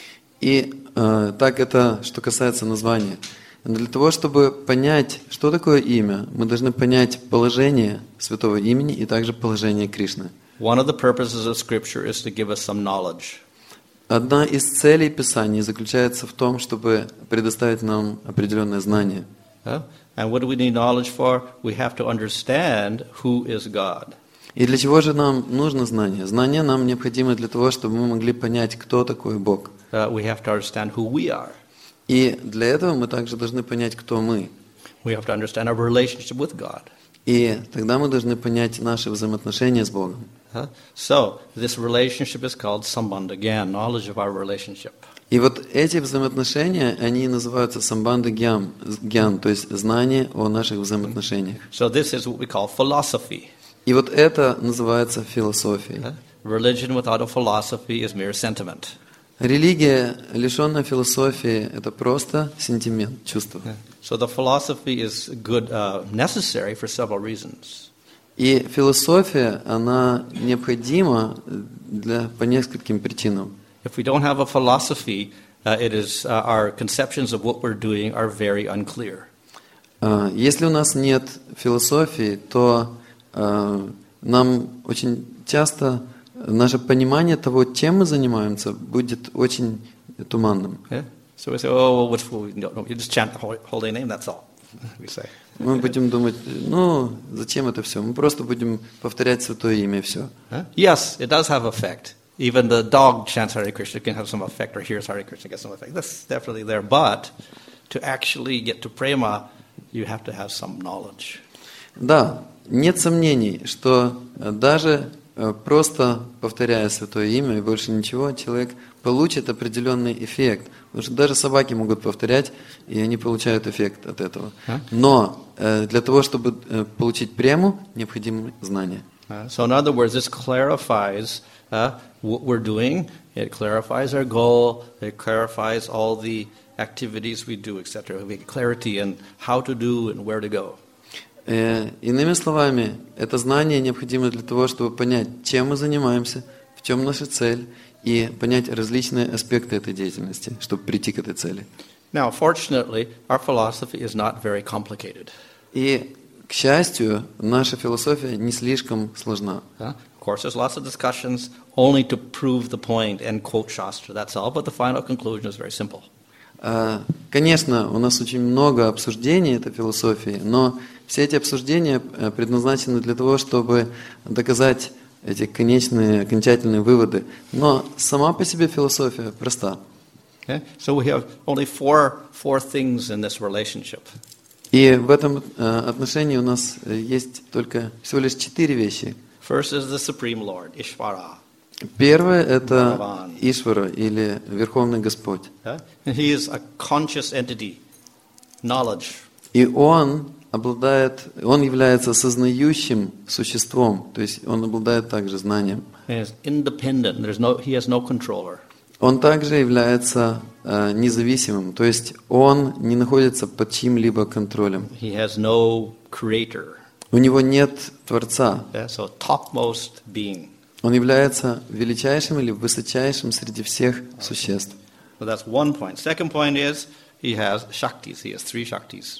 И так это, что касается названия. Для того, чтобы понять, что такое имя, мы должны понять положение святого имени и также положение Кришны. One of the purposes of Scripture is to give us some knowledge. Одна из целей Писания заключается в том, чтобы предоставить нам определенное знание. And what do we need knowledge for? We have to understand who is God. И для чего же нам нужно знание? Знание нам необходимо для того, чтобы мы могли понять, кто такой Бог. We have to understand who we are. И для этого мы также должны понять, кто мы. We have to understand our relationship with God. И тогда мы должны понять наши взаимоотношения с Богом. So, this relationship is called Sambandha Gyan, knowledge of our relationship. И вот эти взаимоотношения, они называются самбандха гьян, то есть знание о наших взаимоотношениях. So this is what we call philosophy. И вот это называется философией. Religion without a philosophy is mere sentiment. Религия, лишенная философии, это просто сентимент, чувство. So the philosophy is good, necessary for several reasons. И философия, она необходима по нескольким причинам. If we don't have a philosophy, it is our conceptions of what we're doing are very unclear. Если у нас нет философии, то нам очень часто наше понимание того, чем мы занимаемся, будет очень туманным. So we say, oh, well, you just chant the holy name, that's all. We say. Мы будем думать, зачем это все? Мы просто будем повторять святое имя и все. Yes, it does have effect. even the dog chants Hare Krishna can have some effect, or hears Hare Krishna gets some effect. That's definitely there. But to actually get to prema, you have to have some knowledge. Да, нет сомнений, что даже просто повторяя святое имя и больше ничего, человек получит определенный эффект. Потому что даже собаки могут повторять, и они получают эффект от этого. Но для того, чтобы получить прему, необходимо знание. So in other words, this clarifies what we're doing. It clarifies our goal. It clarifies all the activities we do, etc. We get clarity in how to do and where to go. Иными словами, это знание необходимо для того, чтобы понять, чем мы занимаемся, в чем наша цель, и понять различные аспекты этой деятельности, чтобы прийти к этой цели. Now, fortunately, our philosophy is not very complicated. И, к счастью, наша философия не слишком сложна. Of course, there's lots of discussions only to prove the point and quote Shastra, that's all, but the final conclusion is very simple. Конечно, у нас очень много обсуждений этой философии, но все эти обсуждения предназначены для того, чтобы доказать эти конечные, окончательные выводы. Но сама по себе философия проста. Okay? So we have only four things in this relationship. И в этом отношении у нас есть только всего лишь 4 вещи. First is the Supreme Lord, Ishvara. Первое – это Ишвара, или Верховный Господь. And he is a conscious entity, knowledge. И Он является сознающим существом, то есть Он обладает также знанием. He is independent. He has no controller. Он также является независимым, то есть Он не находится под чьим-либо контролем. He has no creator. У Него нет Творца. So topmost being. Он является величайшим или высочайшим среди всех существ. So that's one point. Second point is he has shaktis. He has 3 shaktis.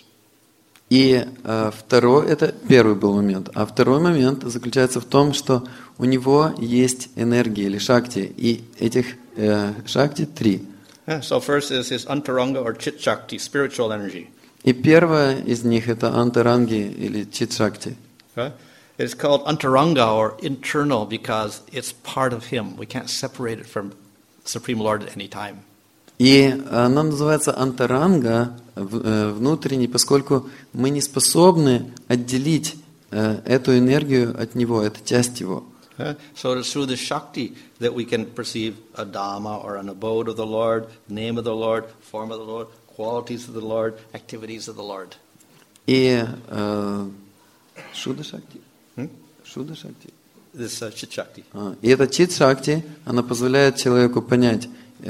И второй, это первый был момент. А второй момент заключается в том, что у него есть энергия или шакти, и этих шакти 3. So first is his antaranga or chit shakti, spiritual energy. И первая из них это антаранги или чит шакти. It's called antaranga or internal because it's part of him. We can't separate it from Supreme Lord at any time. И она называется антаранга, внутренний, поскольку мы не способны отделить эту энергию от Него, это часть Его. So it's through the Shakti that we can perceive a Dhamma or an abode of the Lord, name of the Lord, form of the Lord, qualities of the Lord, activities of the Lord. И Шуда Шакти? Шуда Шакти? This Chit Shakti. И эта Чит Шакти, она позволяет человеку понять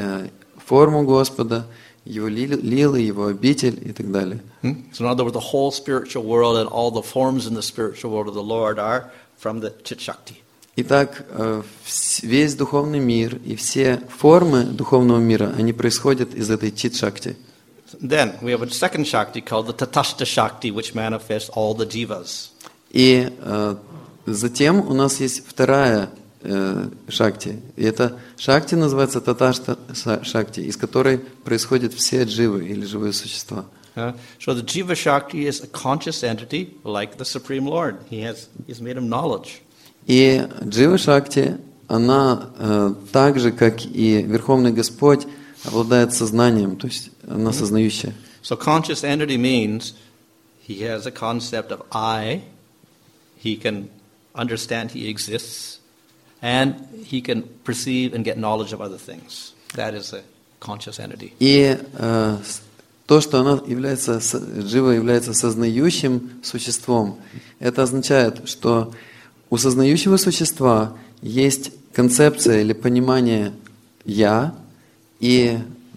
форму Господа, Его лилы, Его обитель и так далее. So in other words, the whole spiritual world and all the forms in the spiritual world of the Lord are from the Chit Shakti. Итак, весь духовный мир и все формы духовного мира, они происходят из этой Чит Шакти. Then we have a second Shakti called the Tatastha Shakti, which manifests all the jivas. И затем у нас есть вторая Шакти. И эта Шакти называется Таташта Шакти, из которой происходят все дживы или живые существа. So the Jiva Shakti is a conscious entity like the Supreme Lord. He's made him knowledge. И Джива Шакти, она так же, как и Верховный Господь, обладает сознанием, то есть она сознающая. So conscious entity means he has a concept of I, he can understand he exists, and he can perceive and get knowledge of other things. That is a conscious entity. И то, что она является, Джива является сознающим существом, это означает, что у сознающего существа есть концепция или понимание «я» и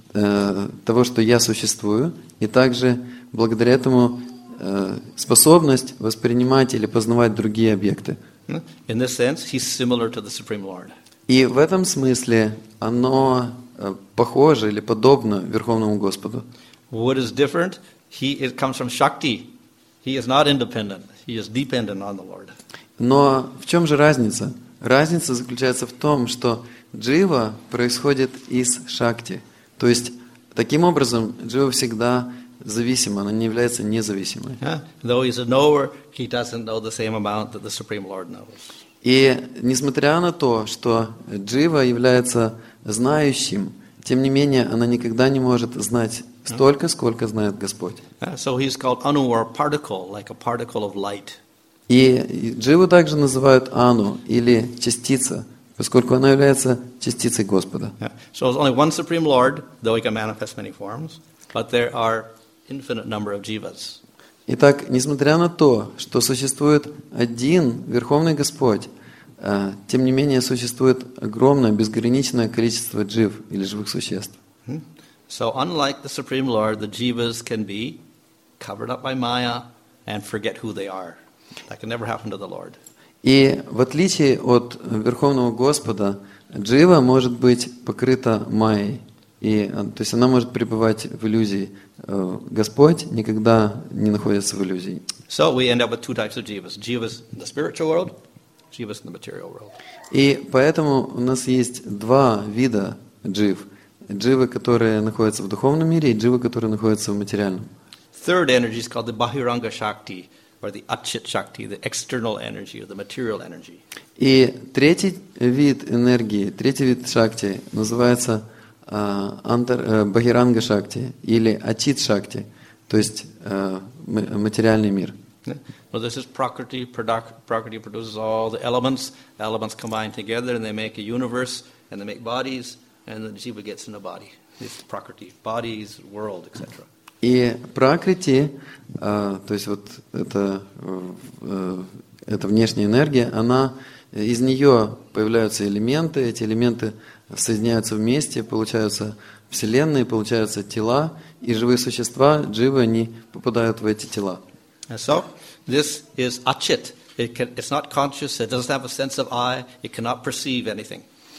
того, что я существую, и также благодаря этому способность воспринимать или познавать другие объекты. In this sense, he's similar to the Supreme Lord. И в этом смысле оно похоже или подобно Верховному Господу. What is different? It comes from Shakti. He is not independent. He is dependent on the Lord. Но в чем же разница? Разница заключается в том, что джива происходит из шакти. То есть, таким образом, джива всегда зависима, она не является независимой. Though he's a knower, he doesn't know the same amount that the Supreme Lord knows. И несмотря на то, что джива является знающим, тем не менее она никогда не может знать столько, сколько знает Господь. So he's called anu, or particle, like a particle of light. И дживу также называют ану, или частица, поскольку она является частицей Господа. So there's only one Supreme Lord, though he can manifest many forms, but there are infinite number of jivas. Итак, несмотря на то, что существует один Верховный Господь, тем не менее существует огромное, безграничное количество джив или живых существ. So unlike the Supreme Lord, the jivas can be covered up by Maya and forget who they are. That can never happen to the Lord. И в отличие от Верховного Господа, джива может быть покрыта майей. То есть она может пребывать в иллюзии. Господь никогда не находится в иллюзии. So we end up with two types of jivas. Jivas in the spiritual world, jivas in the material world. И поэтому у нас есть два вида джив. Дживы, которые находятся в духовном мире, и дживы, которые находятся в материальном. Third energy is called the Bahiranga Shakti, or the Achit Shakti, the external energy, or the material energy. И третий вид энергии, третий вид шакти называется Бахиранга Шакти или Ачит Шакти, то есть материальный мир. So this is Prakriti. Prakriti produces all the elements. The elements combine together and they make a universe, and they make bodies, and the jiva gets in a body. It's Prakriti, bodies, world, etc. И Пракрити, то есть вот эта внешняя энергия, из нее появляются элементы, эти элементы соединяются вместе, получаются вселенные, получаются тела, и живые существа, дживы, они попадают в эти тела. And so this is achit. It's not conscious. It doesn't have a sense of I. It cannot perceive anything.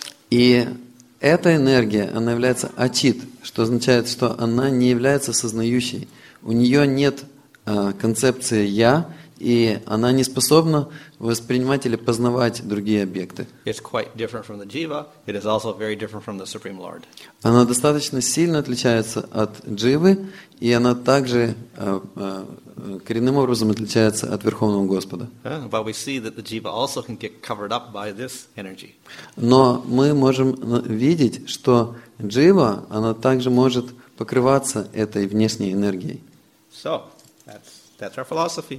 И эта энергия, она является ачит, что означает, что она не является сознающей. У нее нет концепции «я», и она не способна воспринимать или познавать другие объекты. It's quite different from the jiva. It is also very different from the Supreme Lord. Она достаточно сильно отличается от дживы, и она также коренным образом отличается от Верховного Господа. But we see that the jiva also can get covered up by this energy. Но мы можем видеть, что джива, она также может покрываться этой внешней энергией. So that's our philosophy.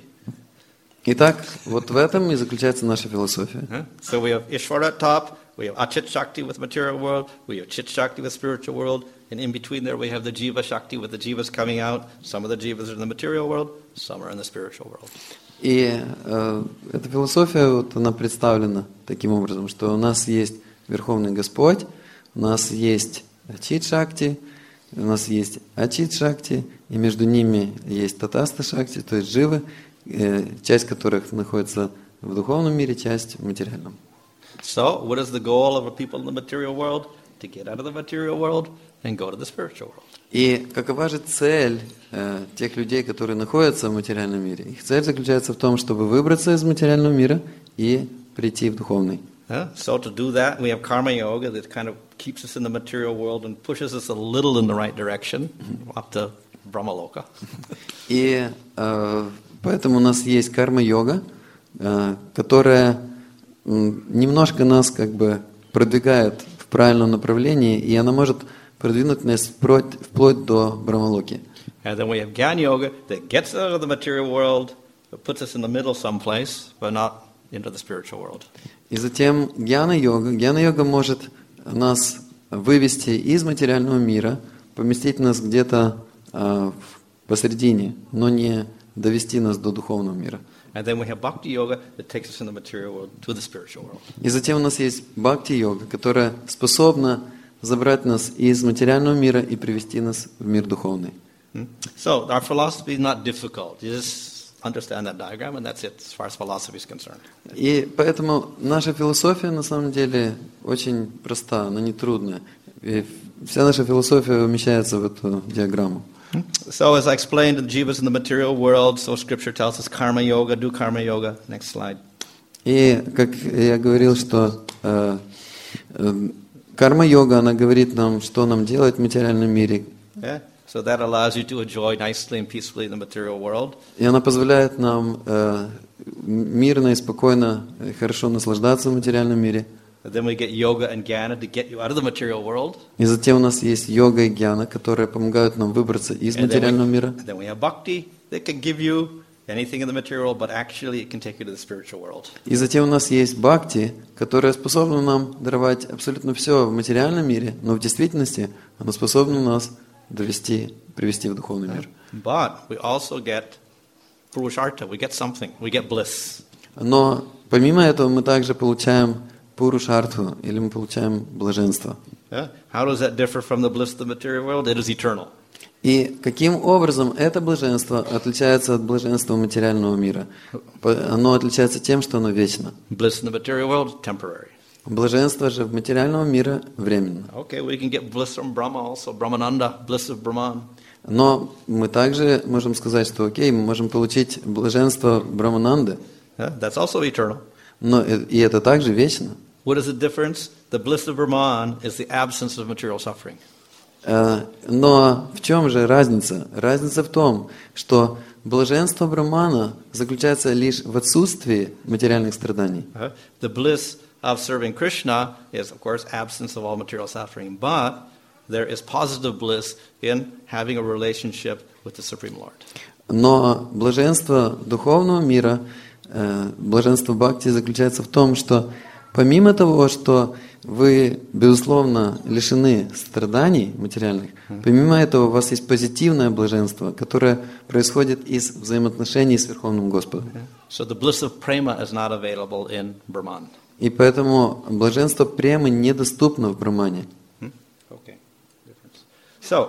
Итак, вот в этом и заключается наша философия. So we have Ishvara at top, we have Achit Shakti with material world, we have Chit Shakti with spiritual world, and in between there we have the Jiva Shakti with the Jivas coming out. Some of the Jivas are in the material world, some are in the spiritual world. И эта философия, вот она представлена таким образом, что у нас есть Верховный Господь, у нас есть Чит Шакти, у нас есть Ачит Шакти, и между ними есть Татаста Шакти, то есть Дживы, часть которых находится в духовном мире, часть в материальном. So, what is the goal of the people in the material world? To get out of the material world and go to the spiritual world. И какова же цель тех людей, которые находятся в материальном мире? Их цель заключается в том, чтобы выбраться из материального мира и прийти в духовный. So to do that, we have karma yoga that kind of keeps us in the material world and pushes us a little in the right direction, up to Brahmaloka. И поэтому у нас есть карма-йога, которая немножко нас как бы продвигает в правильном направлении, и она может продвинуть нас вплоть до Брахмалоки. And then we have Jnana yoga that gets out of the material world, but puts us in the middle someplace, but not into the spiritual world. И затем гьяна-йога. Гьяна-йога может нас вывести из материального мира, поместить нас где-то посередине, но не довести нас до духовного мира. And then we have bhakti yoga that takes us in the material world to the spiritual world. И затем у нас есть бхакти-йога, которая способна забрать нас из материального мира и привести нас в мир духовный. So our philosophy is not difficult. You just understand that diagram, and that's it as far as philosophy is concerned. И поэтому наша философия на самом деле очень проста, она не трудная. И вся наша философия умещается в эту диаграмму. So as I explained, the jivas in the material world, so Scripture tells us karma yoga, do karma yoga. Next slide. И как я говорил, что карма-йога, она говорит нам, что нам делать в материальном мире. So that allows you to enjoy nicely and peacefully in the material world. И она позволяет нам мирно и спокойно, хорошо наслаждаться в материальном мире. And then we get yoga and jnana to get you out of the material world. И затем у нас есть йога и гьяна, которые помогают нам выбраться из материального мира. And then we have bhakti that can give you anything in the material, but actually it can take you to the spiritual world. И затем у нас есть бхакти, которая способна нам даровать абсолютно все в материальном мире, но в действительности она способна нас привести в духовный мир. But we also get purushartha, we get something, we get bliss. Но помимо этого мы также получаем пурушартху, или мы получаем блаженство. How does that differ from the bliss of the material world? It is eternal. И каким образом это блаженство отличается от блаженства материального мира? Оно отличается тем, что оно вечно. Bliss in the material world, temporary. Блаженство же в материальном мире временно. Okay, we can get bliss from Brahma also, Brahmananda, bliss of Brahman. Но мы также можем сказать, что окей, мы можем получить блаженство Брахмананды. That's also eternal. Но и это также вечно. What is the difference? The bliss of Brahman is the absence of material suffering. Но в чем же разница? Разница в том, что блаженство Брахмана заключается лишь в отсутствии материальных страданий. The bliss of serving Krishna is, of course, absence of all material suffering, but there is positive bliss in having a relationship with the Supreme Lord. Но блаженство духовного мира, блаженство бхакти заключается в том, что помимо того, что вы, безусловно, лишены страданий материальных, помимо этого у вас есть позитивное блаженство, которое происходит из взаимоотношений с Верховным Господом. So the bliss of prema is not available in Brahman. И поэтому блаженство премы недоступно в Брахмане. Okay. So,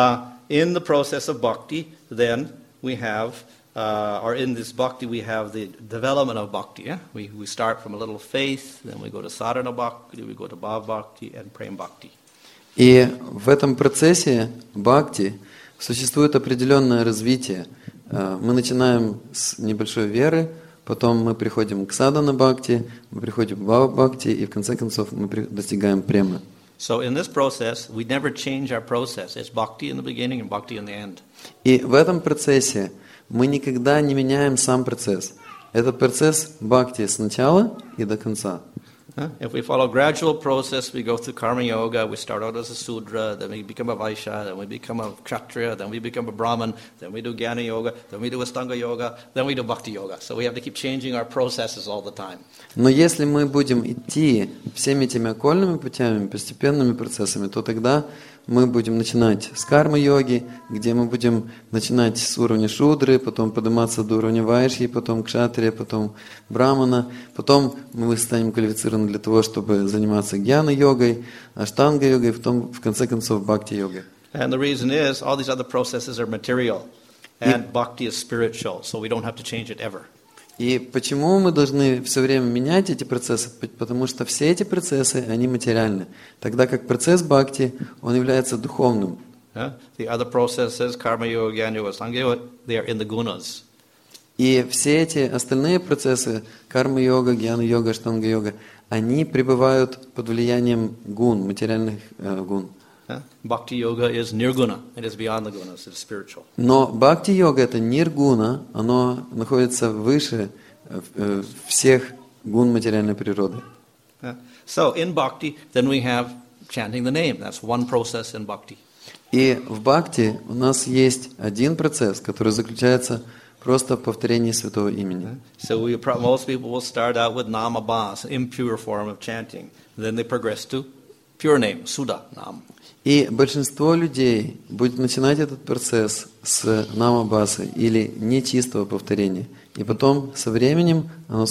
in the process of bhakti, then we have, or in this bhakti, we have the development of bhakti. Yeah? We start from a little faith, then we go to sadhana bhakti, we go to bhava bhakti and prem bhakti. И в этом процессе бхакти существует определенное развитие. Мы начинаем с небольшой веры, потом мы приходим к садхана бхакти, мы приходим к бхава бхакти, и в конце концов мы достигаем премы. So in this process, we never change our process. It's bhakti in the beginning and bhakti in the end. И в этом процессе мы никогда не меняем сам процесс. Это процесс бхакти с начала и до конца. If we follow gradual process, we go through karma yoga, we start out as a Sudra, then we become a Vaishya, then we become a Kshatriya, then we become a Brahman, then we do Jnana yoga, then we do Astanga yoga, then we do Bhakti yoga. So we have to keep changing our processes all the time. Но если мы будем идти всеми этими окольными путями, постепенными процессами, то тогда мы будем начинать с карма-йоги, где мы будем начинать с уровня шудры, потом подниматься до уровня вайшьи, потом кшатрия, потом брамана, потом мы станем квалифицированы для того, чтобы заниматься гьяна-йогой, аштанга-йогой, потом, в конце концов, бхакти-йогой. And the reason is, all these other processes are material, and bhakti is spiritual, so we don't have to change it ever. И почему мы должны все время менять эти процессы? Потому что все эти процессы, они материальны. Тогда как процесс бхакти, он является духовным. The other processes, karma yoga, jnana yoga, astanga yoga, they are in the gunas. И все эти остальные процессы, карма-йога, гьяна-йога, аштанга-йога, они пребывают под влиянием гун, материальных гун. Bhakti yoga is nirguna, it is beyond the gunas, it is spiritual. Но бхакти-йога — это ниргуна, оно находится выше всех гун материальной природы. So in bhakti, then we have chanting the name. That's one process in bhakti. И в бхакти у нас есть один процесс, который заключается просто в повторении святого имени. So most people will start out with namabhas, impure form of chanting. Then they progress to pure name, Sudha Nam. И большинство людей будет начинать этот процесс с намабасы или нечистого повторения. И потом со временем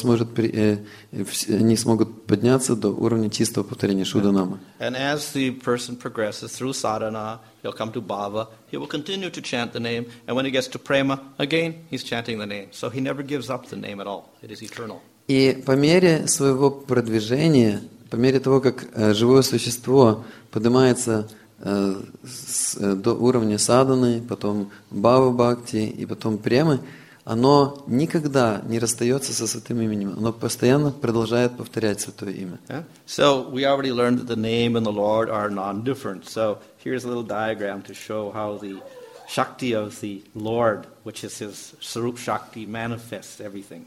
они смогут подняться до уровня чистого повторения Шуда Нама. And as the person progresses through sadhana, he'll come to bhava, he will continue to chant the name, and when he gets to prema, again he's chanting the name. So he never gives up the name at all. It is eternal. И по мере своего продвижения, по мере того, как живое существо поднимается до уровня садханы, потом бхава бхакти и потом премы, оно никогда не расстается со святым именем. Оно постоянно продолжает повторять святое имя. Yeah? So we already learned that the name and the Lord are non-different. So here's a little diagram to show how the Shakti of the Lord, which is His Sarup Shakti, manifests everything.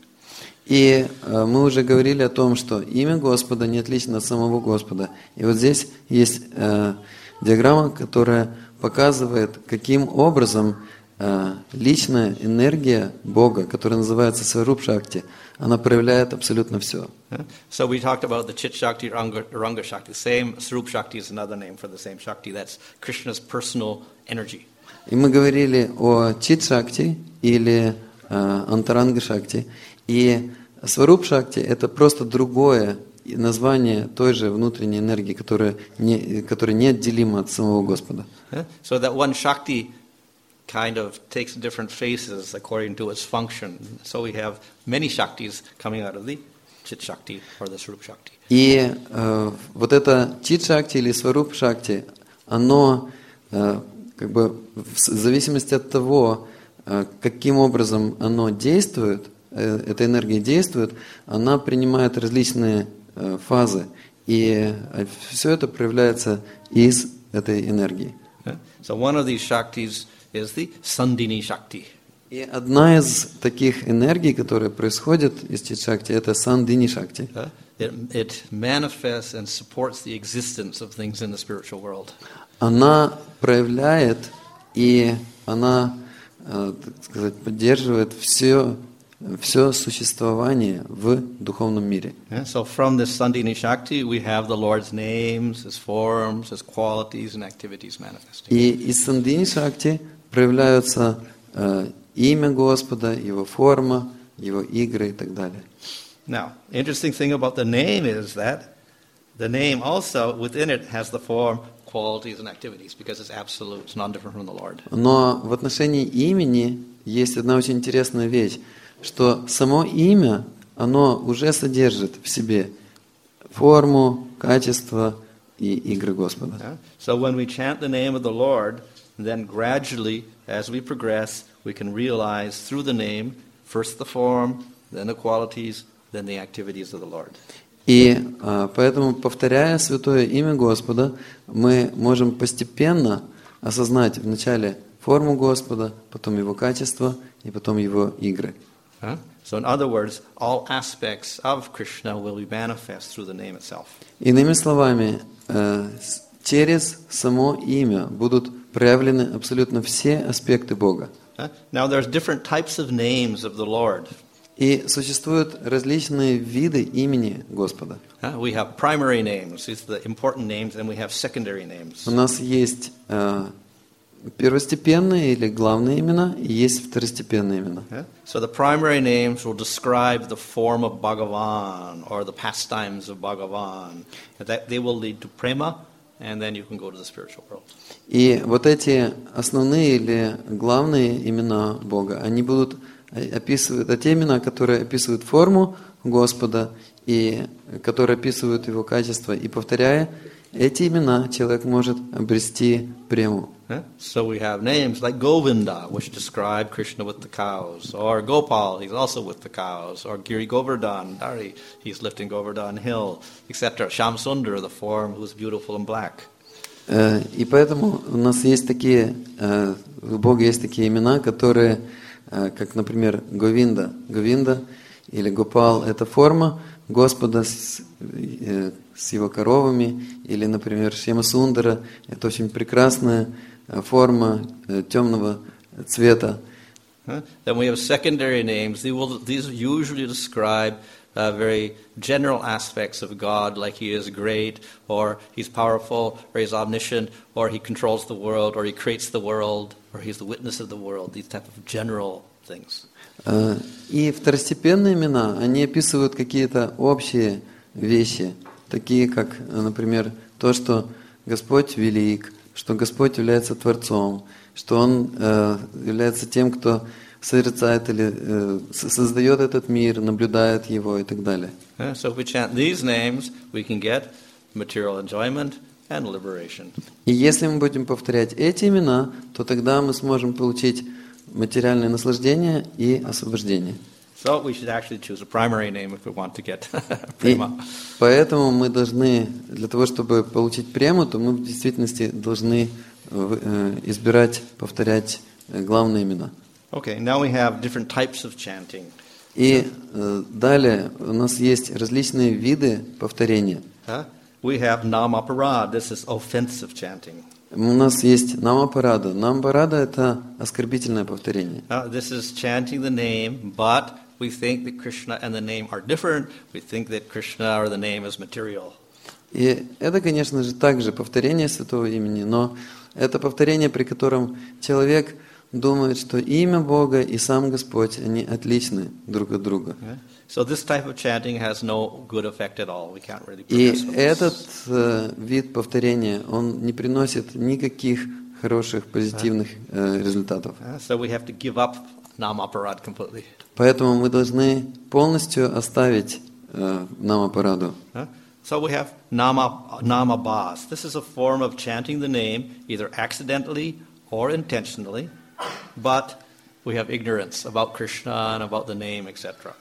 И мы уже говорили о том, что имя Господа не отлично от самого Господа. И вот здесь есть диаграмма, которая показывает, каким образом личная энергия Бога, которая называется Сваруп Шакти, она проявляет абсолютно все. So we talked about the Chit Shakti, Ranga Shakti. Same Sarup Shakti is another name for the same Shakti. That's Krishna's personal energy. И мы говорили о Чит Шакти или Антаранга Шакти. И Сваруп Шакти – это просто другое название той же внутренней энергии, которая неотделима от самого Господа. So that one Shakti kind of takes different faces according to its function. So we have many Shaktis coming out of the Chit Shakti or the Sarup Shakti. И вот это Чит Шакти или Сваруп Шакти, оно как бы в зависимости от того, каким образом оно действует, эта энергия действует, она принимает различные фазы, и все это проявляется из этой энергии. So one of these Shaktis is the Sandini Shakti. И одна из таких энергий, которая происходит из Чит-Шакти, это Сандини Шакти. It manifests and supports the existence of things in the spiritual world. Она проявляет и она, так сказать, поддерживает все существование в духовном мире. So from this Sandini Shakti we have the Lord's names, His forms, His qualities and activities manifesting. И из Сандини Шакти проявляются имя Господа, Его форма, Его игры и так далее. Now, interesting thing about the name is that the name also within it has the form, qualities and activities because it's absolute, it's non-different from the Lord. Но в отношении имени есть одна очень интересная вещь, что само имя, оно уже содержит в себе форму, качество и игры Господа. So when we chant the name of the Lord, then gradually, as we progress, we can realize through the name, first the form, then the qualities, then the activities of the Lord. И поэтому, повторяя святое имя Господа, мы можем постепенно осознать вначале форму Господа, потом Его качество и потом Его игры. So in other words, all aspects of Krishna will be manifest through the name itself. Иными словами, через само имя будут проявлены абсолютно все аспекты Бога. Now there's different types of names of the Lord. И существуют различные виды имени Господа. We have primary names, these are the important names, and we have secondary names. У нас есть первостепенные или главные имена, и есть второстепенные имена. So the primary names will describe the form of Bhagavan or the pastimes of Bhagavan. That they will lead to prema, and then you can go to the spiritual world. И вот эти основные или главные имена Бога, они будут описывать, это те имена, которые описывают форму Господа и которые описывают Его качество. И повторяя эти имена, человек может обрести прему. So we have names like Govinda, which describe Krishna with the cows, or Gopal, he's also with the cows, or Giri Govardhan, Dari, he's lifting Govardhan hill, etc. Shamsundar, the form who's beautiful and black. И поэтому у нас есть такие, у Бога есть такие имена, которые, как, например, Говинда. Говинда или Гопал – это форма Господа с Его коровами, или, например, Шьямасундара – это очень прекрасная форма темного цвета. Then we have secondary names. These usually describe very general aspects of God, like He is great, or He's powerful, or He's omniscient, or He controls the world, or He creates the world, or He's the witness of the world. These type of general things. И второстепенные имена, они описывают какие-то общие вещи, такие как, например, то, что Господь велик, что Господь является Творцом, что Он является тем, кто созерцает или создает этот мир, наблюдает его и так далее. So if we chant these names, we can get material enjoyment and liberation. И если мы будем повторять эти имена, то тогда мы сможем получить материальное наслаждение и освобождение. So we should actually choose a primary name if we want to get И prema. поэтому мы должны, для того, чтобы получить прему, то мы в действительности должны избирать, повторять главные имена. Okay, now we have different types of chanting. И далее у нас есть различные виды повторения. We have namaparad. This is offensive chanting. У нас есть намапарада. Намапарада – это оскорбительное повторение. This is chanting the name, but we think that Krishna and the name are different. We think that Krishna or the name is material. И это, конечно же, также повторение святого имени, но это повторение, при котором человек думает, что имя Бога и сам Господь, они отличны друг от друга. So this type of chanting has no good effect at all. We can't really И progress with этот this. вид повторения, он не приносит никаких хороших, позитивных результатов. So we have to give up namaparad completely. Поэтому мы должны полностью оставить намапараду. So we have namabhas. This is a form of chanting the name either accidentally or intentionally, but we have ignorance about Krishna and about the name, etc.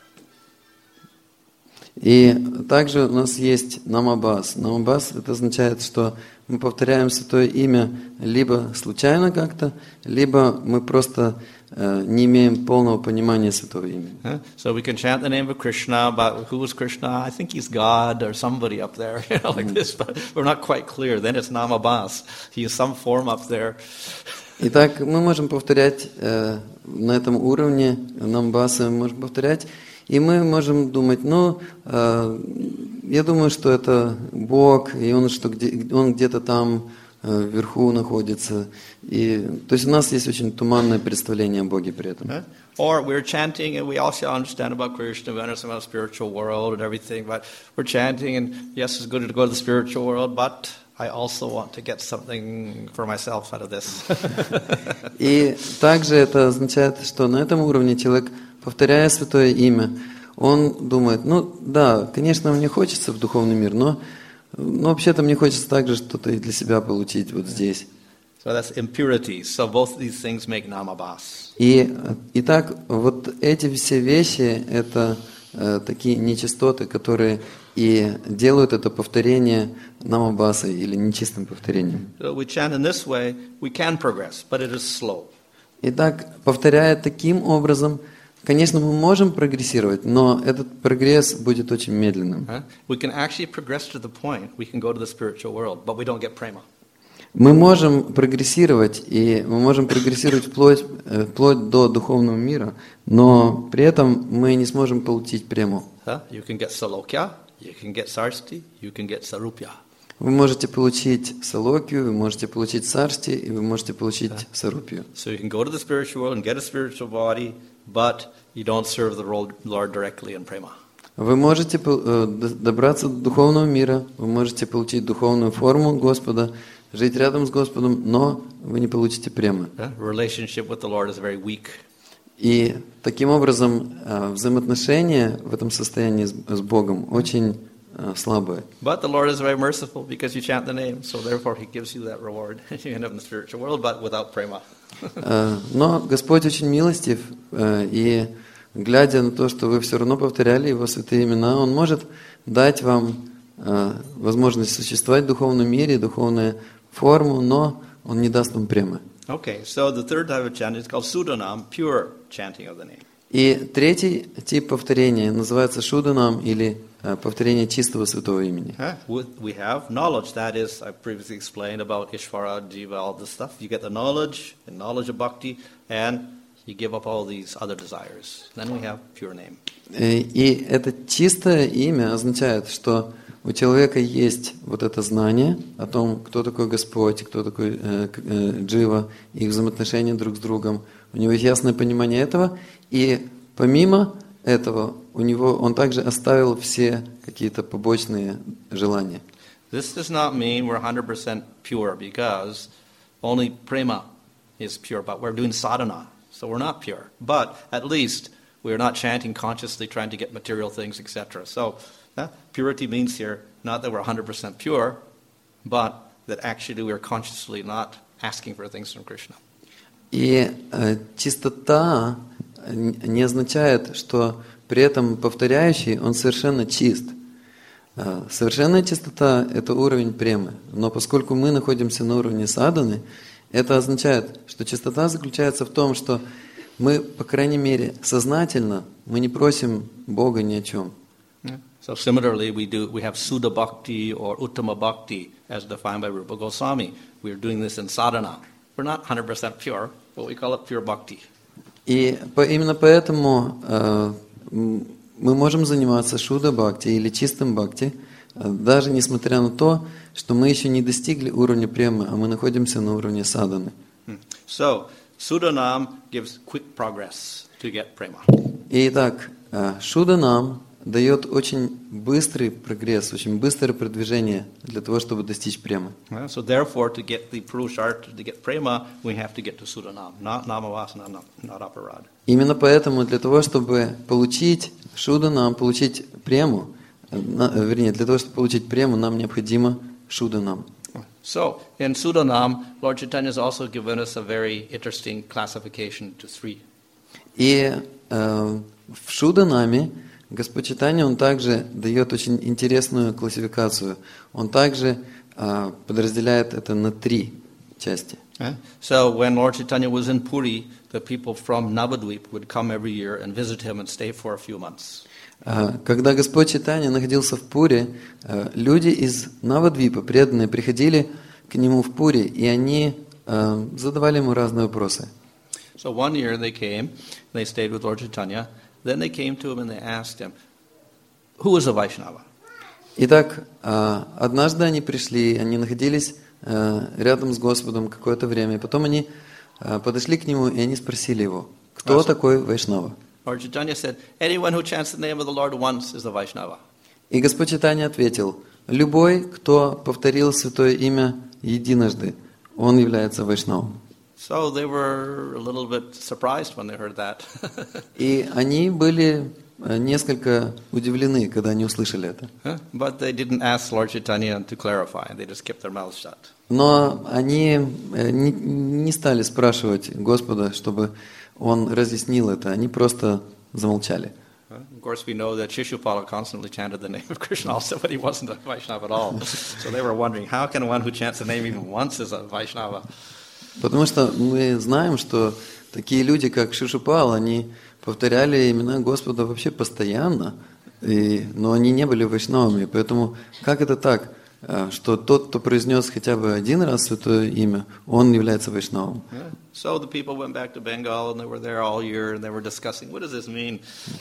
И также у нас есть намабас. Намабас это означает, что мы повторяем святое имя либо случайно как-то, либо мы просто не имеем полного понимания святого имени. So we can chant the name of Krishna, but who is Krishna? I think he's God or somebody up there, like this, but we're not quite clear. Then it's namabhas. He is some form up there. Итак, мы можем повторять на этом уровне, намбасы мы можем повторять, и мы можем думать, я думаю, что это Бог, и Он где-то там вверху находится. И, то есть у нас есть очень туманное представление о Боге при этом. Or we're chanting and we also understand about Krishna, we understand about the spiritual world and everything, but we're chanting and yes, it's good to go to the spiritual world, but I also want to get something for myself out of this. И также это означает, что на этом уровне человек, повторяя святое имя, он думает, да, конечно, мне хочется в духовный мир, но вообще-то мне хочется также что-то и для себя получить вот здесь. So that's impurities. So both these things make namabhas. И так вот эти все вещи, это такие нечистоты, которые и делают это повторение намабасой или нечистым повторением. So we chant in this way, we can progress, but it is slow. Итак, повторяя таким образом, конечно, мы можем прогрессировать, но этот прогресс будет очень медленным. We can actually progress to the point we can go to the spiritual world, but we don't get prema. Мы можем прогрессировать, и мы можем прогрессировать вплоть до духовного мира, но при этом мы не сможем получить прему. You can get salokya, you can get sarsti, you can get sarupya. Вы можете получить салокию, вы можете получить сарсти, и вы можете получить сарупию. So you can go to the spiritual world and get a spiritual body, but you don't serve the Lord directly in prema. Вы можете добраться до духовного мира, вы можете получить духовную форму Господа, жить рядом с Господом, но вы не получите прему. Relationship with the Lord is very weak. И таким образом взаимоотношения в этом состоянии с Богом очень слабые. But the Lord is very merciful because you chant the name, so therefore He gives you that reward. You end up in the spiritual world, but without prema. Но Господь очень милостив, и глядя на то, что вы все равно повторяли Его святые имена, Он может дать вам возможность существовать в духовном мире, духовную форму, но Он не даст вам премы. Okay, so the third type of chanting is called Sudanam, pure chanting of the name. И третий тип повторения называется шуданам или повторение чистого святого имени. We have knowledge, that is, I previously explained about Ishvara, Jiva, all this stuff. You get the knowledge of bhakti, and you give up all these other desires. Then we have pure name. И это чистое имя означает, что у человека есть вот это знание о том, кто такой Господь, кто такой Джива, их взаимоотношения друг с другом. У него есть ясное понимание этого, и помимо этого он также оставил все какие-то побочные желания. This does not mean we're 100% pure because only prema is pure, but we're doing sadhana, so we're not pure. But at least we're not chanting consciously, trying to get material things, etc. So purity means here not that we're 100% pure, but that actually we're consciously not asking for things from Krishna. И чистота не означает, что при этом повторяющий, он совершенно чист. Совершенная чистота – это уровень премы. Но поскольку мы находимся на уровне садханы, это означает, что чистота заключается в том, что мы, по крайней мере, сознательно, мы не просим Бога ни о чем. So similarly, we have Sudha Bhakti or Uttama Bhakti as defined by Rupa Goswami. We are doing this in sadhana. We're not 100% pure, but we call it pure bhakti. И именно поэтому мы можем заниматься шуда бхакти или чистым бхакти, даже несмотря на то, что мы еще не достигли уровня премы, а мы находимся на уровне садханы. So, Sudanam gives quick progress to get prema. Итак, шуданам дает очень быстрый прогресс, очень быстрое продвижение для того, чтобы достичь премы. So therefore, to get the Purushartha, to get prema, we have to get to Sudanam, not Namavasana, not Aparad. Именно поэтому для того, чтобы получить шуданам, получить прему, вернее, для того, чтобы получить прему, нам необходимо шуданам. So, in Sudanam, Lord Chaitanya has also given us a very interesting classification to 3. И в шуданаме Господь Чайтанья, Он также дает очень интересную классификацию. Он также подразделяет это на 3 части. So when Lord Chaitanya was in Puri, the people from Navadvip would come every year and visit him and stay for a few months. Когда Господь Чайтанья находился в Пуре, люди из Навадвипа, преданные, приходили к Нему в Пуре, и они задавали Ему разные вопросы. So one year they came, they stayed with Lord Chaitanya. Then they came to him and they asked him, who is a Vaishnava? Итак, однажды они пришли, они находились рядом с Господом какое-то время, и потом они подошли к Нему, и они спросили Его, кто такой Вайшнава? Lord Chaitanya said, anyone who chants the name of the Lord once is a Vaishnava. И Господь Чайтанья ответил, любой, кто повторил святое имя единожды, он является Вайшнавом. So they were a little bit surprised when they heard that. И они были несколько удивлены, когда они услышали это. But they didn't ask Lord Chaitanya to clarify. They just kept their mouths shut. Но они не стали спрашивать Господа, чтобы Он разъяснил это. Они просто замолчали. Of course, we know that Shishupala constantly chanted the name of Krishna also, but he wasn't a Vaishnava at all. So they were wondering, how can one who chants the name even once is a Vaishnava? Потому что мы знаем, что такие люди, как Шишупал, они повторяли имена Господа вообще постоянно, но они не были вайшнавами. Поэтому как это так, что тот, кто произнес хотя бы один раз святое имя, он является вайшнавом? So the people went back to Bengal and they were there all year and they were discussing, what does this mean?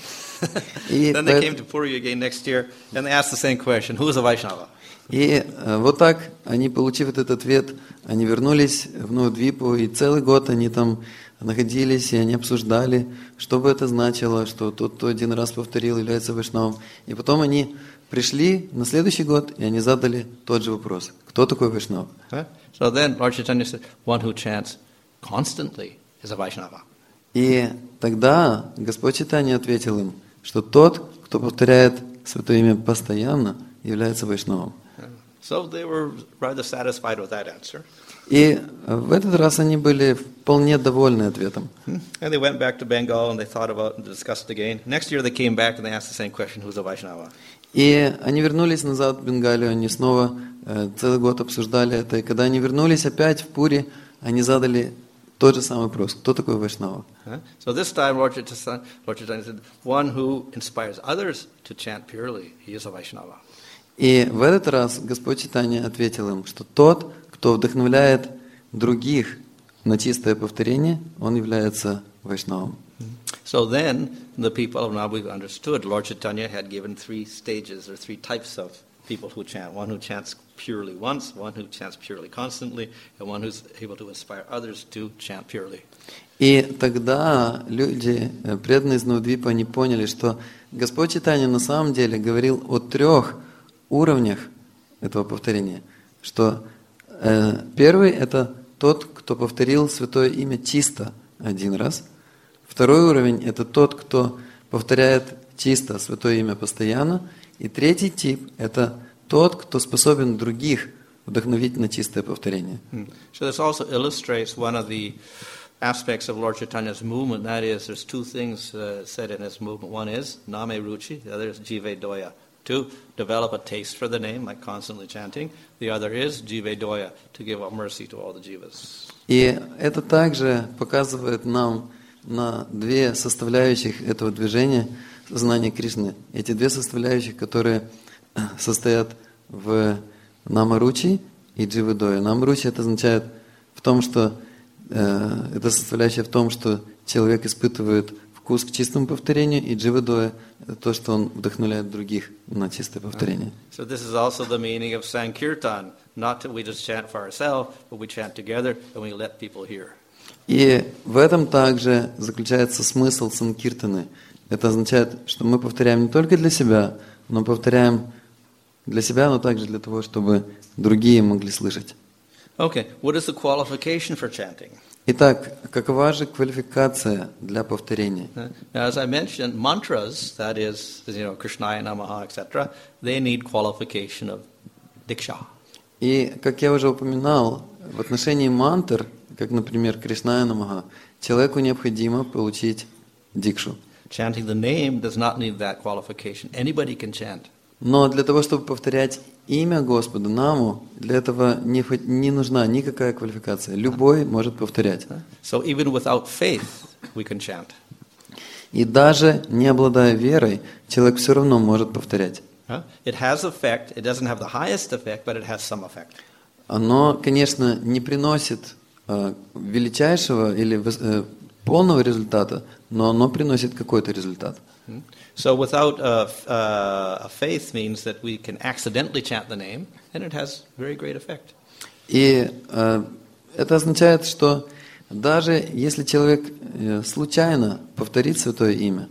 Then they came to Puri again next year and they asked the same question, who is a Vaishnava? И вот так, они, получив этот ответ, они вернулись в Навадвипу, и целый год они там находились, и они обсуждали, что бы это значило, что тот, кто один раз повторил, является вайшнавом. И потом они пришли на следующий год, и они задали тот же вопрос. Кто такой вайшнав? So then Lord Chaitanya said, one who chants constantly is a Vaishnava. И тогда Господь Чайтанья ответил им, что тот, кто повторяет святое имя постоянно, является вайшнавом. So they were rather satisfied with that answer. И в этот раз они были вполне довольны ответом. And they went back to Bengal and they thought about and discussed it again. Next year they came back and they asked the same question, who's a Vaishnava? И они вернулись назад в Бенгалию, они снова целый год обсуждали это. И когда они вернулись опять в Пури, они задали тот же самый вопрос, кто такой Вайшнава? So this time Lord Chaitanya said, one who inspires others to chant purely, he is a Vaishnava. И в этот раз Господь Чайтанья ответил им, что тот, кто вдохновляет других на чистое повторение, он является Вайшнавом. So then the people of Navadvip understood Lord Chaitanya had given 3 stages or 3 types of people who chant. One who chants purely once, one who chants purely constantly, and one who's able to inspire others to chant purely. И тогда люди, преданные из Навадвипа, они поняли, что Господь Чайтанья на самом деле говорил о 3 уровнях этого повторения. Что первый – это тот, кто повторил святое имя чисто один раз. Второй уровень – это тот, кто повторяет чисто святое имя постоянно. И третий тип – это тот, кто способен других вдохновить на чистое повторение. So this also illustrates one of the aspects of Lord Chaitanya's movement. That is, there's two things said in his movement. One is Name Ruchi, the other is Jive Doya. To develop a taste for the name, like constantly chanting. The other is Jive Doya, to give up mercy to all the jivas. И это также показывает нам на две составляющих этого движения сознания Кришны. Эти две составляющих, которые состоят в Намаручи и Дживадоя. Намаручи это означает в том, что это составляющая в том, что человек испытывает вкус к чистому повторению, и Дживадоя это то, что он вдохновляет других на чистое повторение. So this is also the meaning of Sankirtan. Not that we just chant for ourselves, but we chant together and we let people hear. И в этом также заключается смысл санкиртаны. Это означает, что мы повторяем не только для себя, но повторяем для себя, но также для того, чтобы другие могли слышать. Okay, what is the qualification for chanting? Итак, какова же квалификация для повторения? Now, as I mentioned, mantras, that is, Krishnaya Namaha, etc., they need qualification of diksha. И, как я уже упоминал, в отношении мантр, как, например, Кришная Намаха, человеку необходимо получить дикшу. Chanting the name does not need that qualification. Anybody can chant. Но для того, чтобы повторять имя Господа, Наму, для этого не нужна никакая квалификация. Любой может повторять. So even without faith, we can chant. И даже не обладая верой, человек все равно может повторять. It has effect. It doesn't have the highest effect, but it has some effect. Оно, конечно, не приносит величайшего или полного результата, но оно приносит какой-то результат. So without a faith means that we can accidentally chant the name, and it has very great effect. И это означает, что даже если человек случайно повторит святое имя,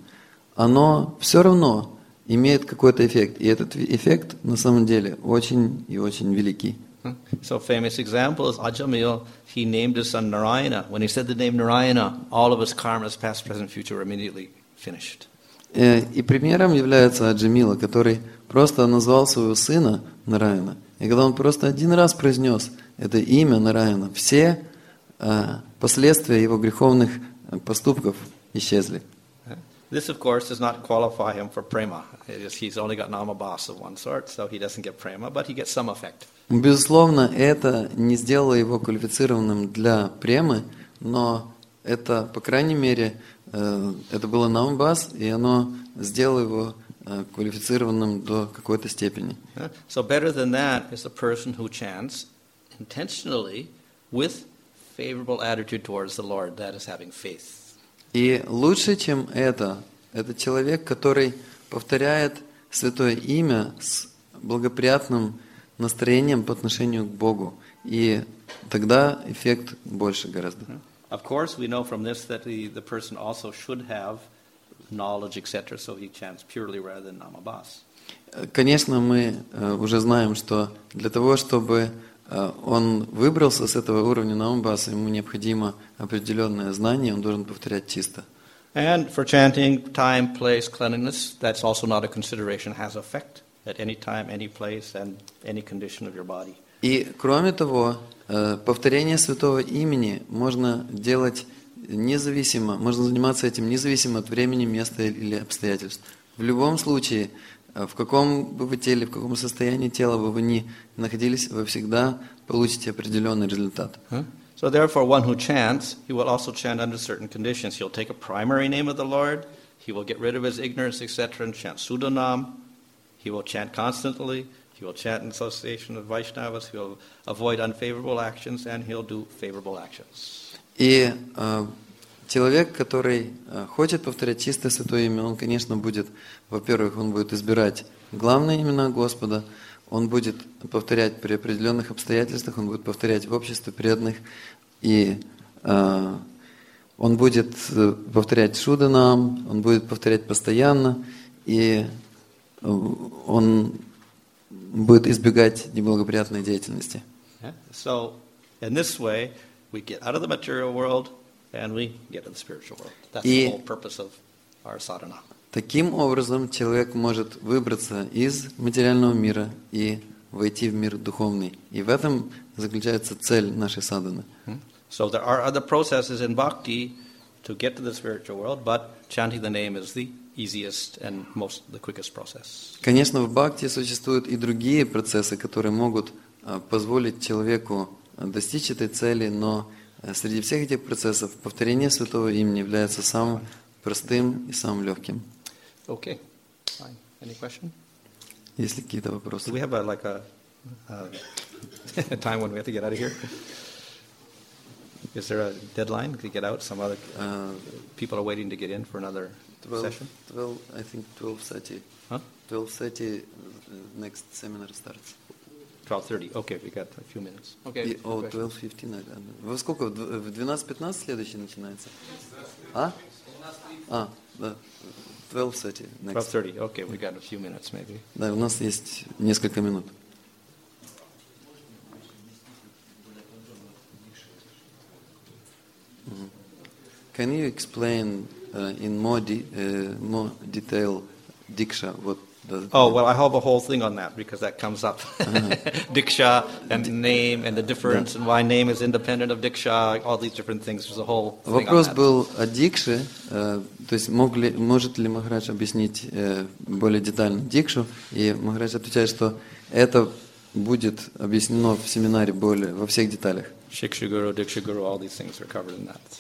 оно все равно имеет какой-то эффект. И этот эффект на самом деле очень и очень великий. So a famous example is Ajamil. He named his son Narayana. When he said the name Narayana, all of his karmas, past, present, future, were immediately finished. И примером является Аджамила, который просто назвал своего сына Нараяна. И когда он просто один раз произнес это имя Нараяна, все последствия его греховных поступков исчезли. This, of course, does not qualify him for prema. He's only got namabhas of one sort, so he doesn't get prema, but he gets some effect. Безусловно, это не сделало его квалифицированным для премы, но это, по крайней мере, это было намабхас, и оно сделало его квалифицированным до какой-то степени. So better than that is the person who chants intentionally with favorable attitude towards the Lord, that is having faith. И лучше, чем это человек, который повторяет святое имя с благоприятным настроением по отношению к Богу. И тогда эффект больше гораздо. Of course, we know from this that the person also should have knowledge, etc., so he chants purely rather than namabhas. Конечно, мы уже знаем, что для того, чтобы он выбрался с этого уровня намабхаса, ему необходимо определенное знание, он должен повторять чисто. And for chanting, time, place, cleanliness, that's also not a consideration, has effect at any time, any place, and any condition of your body. И кроме того, повторение святого имени можно делать независимо, можно заниматься этим независимо от времени, места или обстоятельств. В любом случае, в каком бы вы теле, в каком состоянии тела бы вы ни находились, вы всегда получите определенный результат. So therefore, one who chants, he will also chant under certain conditions. He'll take a primary name of the Lord, he will get rid of his ignorance, etc., and chant Sudanam. He will chant constantly, he will chant in association with Vaishnavas, he will avoid unfavorable actions, and he'll do favorable actions. И человек, который хочет повторять чистое святое имя, он, конечно, будет, во-первых, он будет избирать главные имена Господа, он будет повторять при определенных обстоятельствах, он будет повторять в обществе преданных, и он будет повторять шуданам, он будет повторять постоянно, и он будет избегать неблагоприятной деятельности. So, in this way, we get out of the material world and we get to the spiritual world. That's the whole purpose of our sadhana. Таким образом, человек может выбраться из материального мира и войти в мир духовный. И в этом заключается цель нашей садханы. So there are other processes in bhakti to get to the spiritual world, but chanting the name is the easiest and the quickest process. Конечно, в бхакти существуют и другие процессы, которые могут позволить человеку достичь этой цели, но среди всех этих процессов повторение святого имени является самым простым и самым легким. Okay, fine. Any question? Есть ли какие-то вопросы? Do we have a time when we have to get out of here? Is there a deadline to get out? Some other people are waiting to get in for another session? 12, I think 12:30. Huh? 12:30 next seminar starts. 12:30. Okay, we got a few minutes. Okay. 12:15. Во сколько? В 12:15 следующий начинается? А? Да. 12:30 next. 12:30. Okay, we got a few minutes maybe. Да, у нас есть несколько минут. Can you explain in more detail Diksha? What does it mean? Well, I have a whole thing on that because that comes up. Diksha and name and the difference and why name is independent of Diksha, all these different things. There's a whole thing Вопрос on that. был о Дикше, то есть может ли Махарадж объяснить более детально Дикшу, и Махарадж отвечает, что это будет объяснено в семинаре во всех деталях. Shikshaguru, Dikshaguru, all these things are covered in that.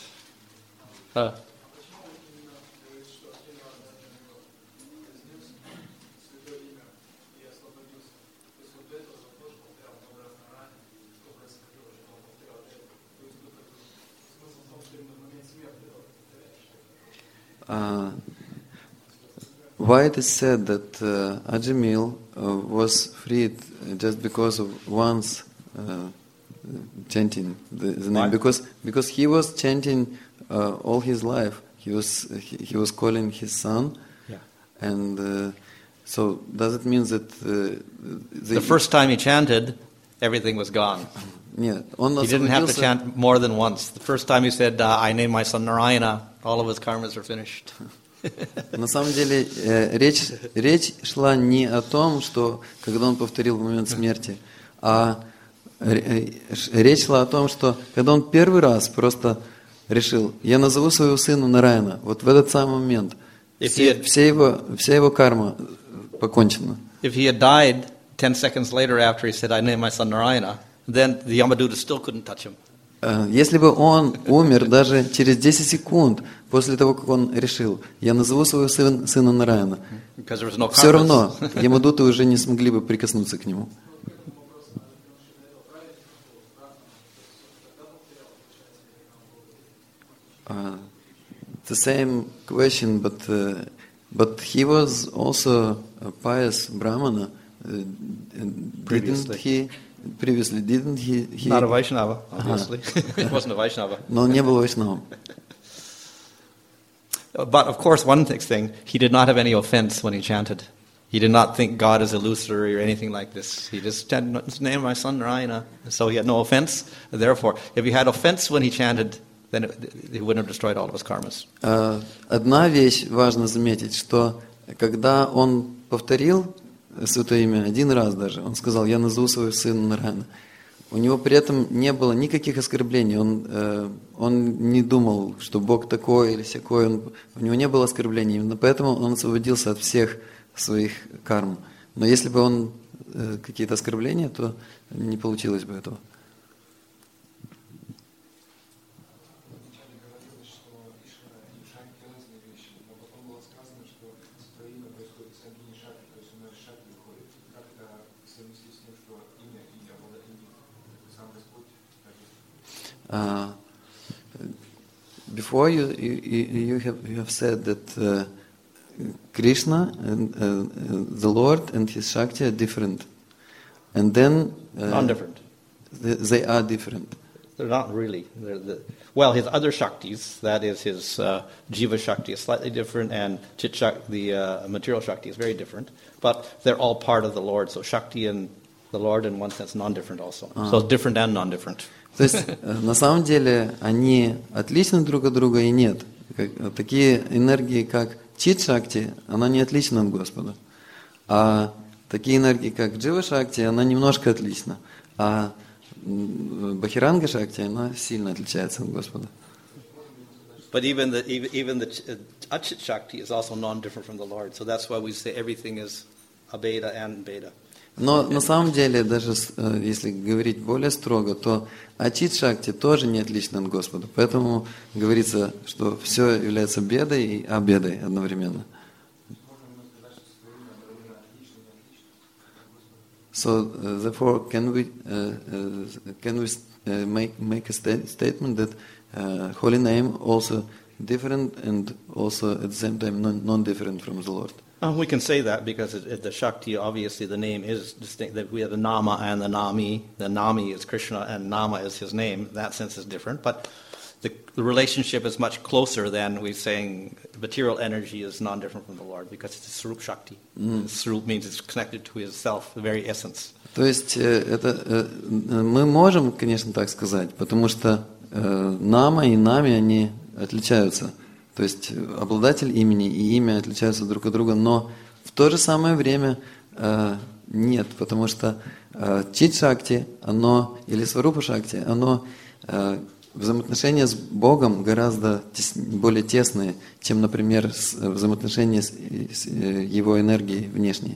Why it is said that Ajamil was freed just because of once chanting the name? Because he was chanting all his life. He was calling his son, and so does it mean that the first time he chanted, everything was gone? Нет, he didn't have to chant more than once. The first time he said, "I name my son Narayana," all of his karmas are finished. На самом деле речь шла не о том, что когда он повторил в момент смерти, а речь шла о том, что когда он первый раз просто решил, я назову своего сына Нараяна, вот в этот самый момент вся его карма покончена. If he had died 10 seconds later after he said, "I name my son Narayana," then the Yamaduta still couldn't touch him. Если бы он умер даже через 10 секунд после того, как он решил, я назову своего сына Нараяна, все равно Ямадуты уже не смогли бы прикоснуться к нему. The same question, but he was also a pious Brahmana. Previously, didn't he? Not a Vaishnava, obviously. He wasn't a Vaishnava. Но он не был Вайшнавом. But of course, one thing, he did not have any offense when he chanted. He did not think God is illusory or anything like this. He just chanted his name, my son Narayana. So he had no offense. Therefore, if he had offense when he chanted, then he wouldn't have destroyed all of his karmas. Одна вещь важно заметить, что когда он повторил святое имя один раз даже, он сказал, я назову своего сына Нараяна. У него при этом не было никаких оскорблений. Он не думал, что Бог такой или сякой. У него не было оскорблений. Именно поэтому он освободился от всех своих карм. Но если бы он какие-то оскорбления, то не получилось бы этого. Before you have said that Krishna and the Lord and His Shakti are different, and then non-different. They are different. They're not really. Well, his other Shaktis, that is his Jiva Shakti, is slightly different, and Chit Shakti, the material Shakti, is very different. But they're all part of the Lord. So Shakti and the Lord, in one sense, non-different also. So it's different and non-different. То есть, на самом деле, они отличны друг от друга и нет. Такие энергии, как Чит-шакти, она не отлична от Господа. А такие энергии, как Джива-шакти, она немножко отлична. А Бахиранга Шакти, она сильно отличается от Господа. But even the Achit Shakti is also non-different from the Lord. So that's why we say everything is Abheda and Bheda. Но на самом деле, даже если говорить более строго, то Ачит Шакти тоже не отлично от Господа. Поэтому говорится, что все является бедой и обедой одновременно. So therefore, can we make a statement that holy name also different and also at the same time non-different from the Lord? We can say that because the Shakti, obviously the name is distinct. That we have the Nama and the Nami. The Nami is Krishna and Nama is his name. In that sense is different. But the relationship is much closer than we're saying the material energy is non-different from the Lord because it's a Swarup Shakti. Swarup means it's connected to his self, the very essence. То есть мы можем, конечно, так сказать, потому что Нама и Нами, они отличаются. То есть обладатель имени и имя отличаются друг от друга, но в то же самое время нет, потому что Чит Шакти, оно, или Сварупа Шакти, оно взаимоотношения с Богом гораздо более тесные, чем, например, взаимоотношения с Его энергией внешней.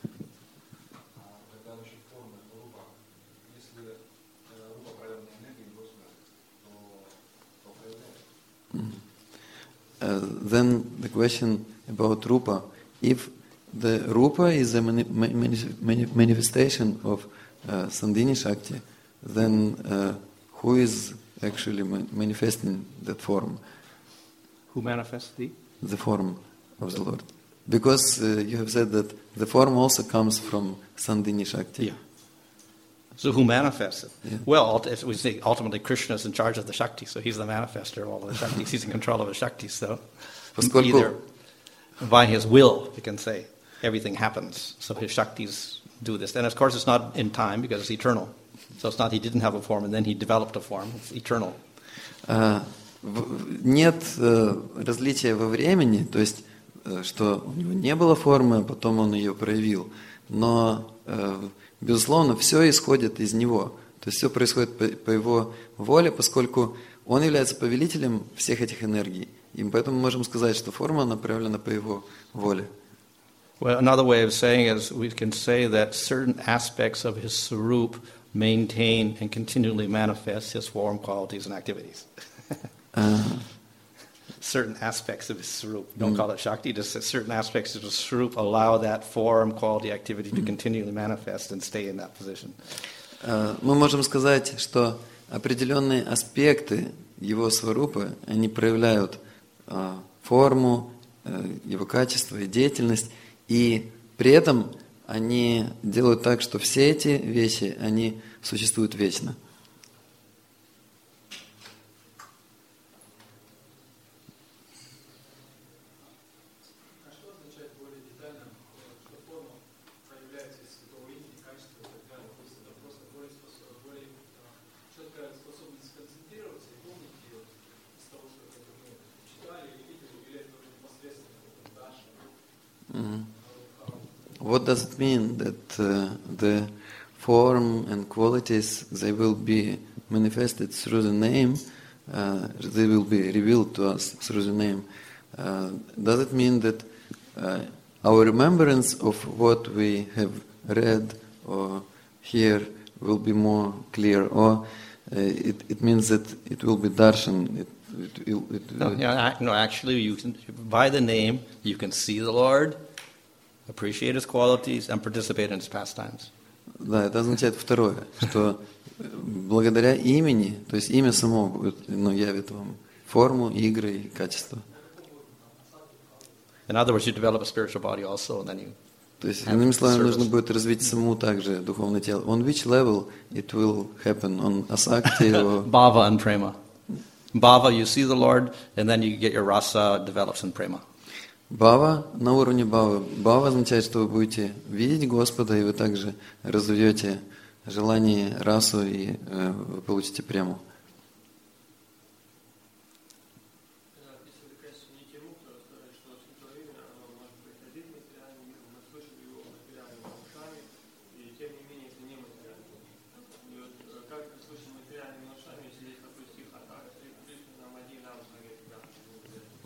Then the question about Rupa. If the Rupa is a manifestation of Sandhini Shakti, then who is actually manifesting that form? Who manifests the form of the Lord? Because you have said that the form also comes from Sandhini Shakti. Yeah. So who manifests it? Yeah. Well, as we say, ultimately Krishna is in charge of the Shakti, so he's the manifester of all the Shaktis. He's in control of the Shakti, so either by his will, you can say, everything happens. So his Shaktis do this. And of course it's not in time because it's eternal. So it's not he didn't have a form and then he developed a form. It's eternal. Нет различия во времени, то есть, что у него не было формы, а потом он ее проявил. Но безусловно, все исходит из него. То есть все происходит по его воле, поскольку он является повелителем всех этих энергий. И поэтому мы можем сказать, что форма направлена по его воле. Well, another way of saying it is we can say that certain aspects of his Swarup maintain and continually manifest his form, qualities, and activities. Certain aspects of his Swarup. Don't call it Shakti, just certain aspects of his Swarup allow that form, quality, activity to continually manifest and stay in that position. Мы можем сказать, что определенные аспекты его сварупы, они проявляют форму, его качество и деятельность, и при этом они делают так, что все эти вещи, они существуют вечно. What does it mean that the form and qualities, they will be manifested through the name, they will be revealed to us through the name? Does it mean that our remembrance of what we have read or hear will be more clear, or it means that it will be darshan? No, actually, you can, by the name, you can see the Lord, appreciate his qualities, and participate in his pastimes. Да, это означает второе, что благодаря имени, то есть имя само будет, явит вам форму, игры и качество. In other words, you develop a spiritual body also, and then you. То есть, иными словами, нужно будет развить саму также духовное тело. On which level it will happen? On asakti or Bhava and prema. Bhava, you see the Lord, and then you get your rasa develops in prema. Бхава, на уровне бхавы. Бхава означает, что вы будете видеть Господа, и вы также развьете желание, расу, и вы получите прему.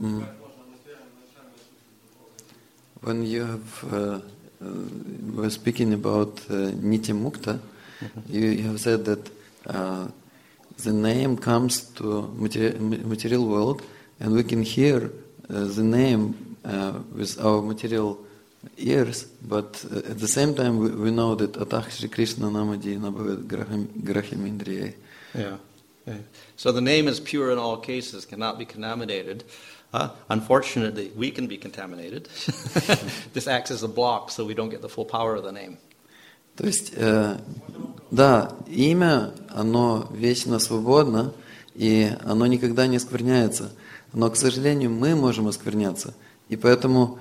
When you were speaking about Nitya Mukta, you have said that the name comes to material world, and we can hear the name with our material ears, but at the same time we know that Atah Shri Krishna Namadi Nabhavet Graham Indriye. Yeah. So the name is pure in all cases, cannot be contaminated. Unfortunately, we can be contaminated. This acts as a block, so we don't get the full power of the name. То есть, да, имя, оно вечно свободно, и оно никогда не оскверняется. Но, к сожалению, мы можем оскверняться. И поэтому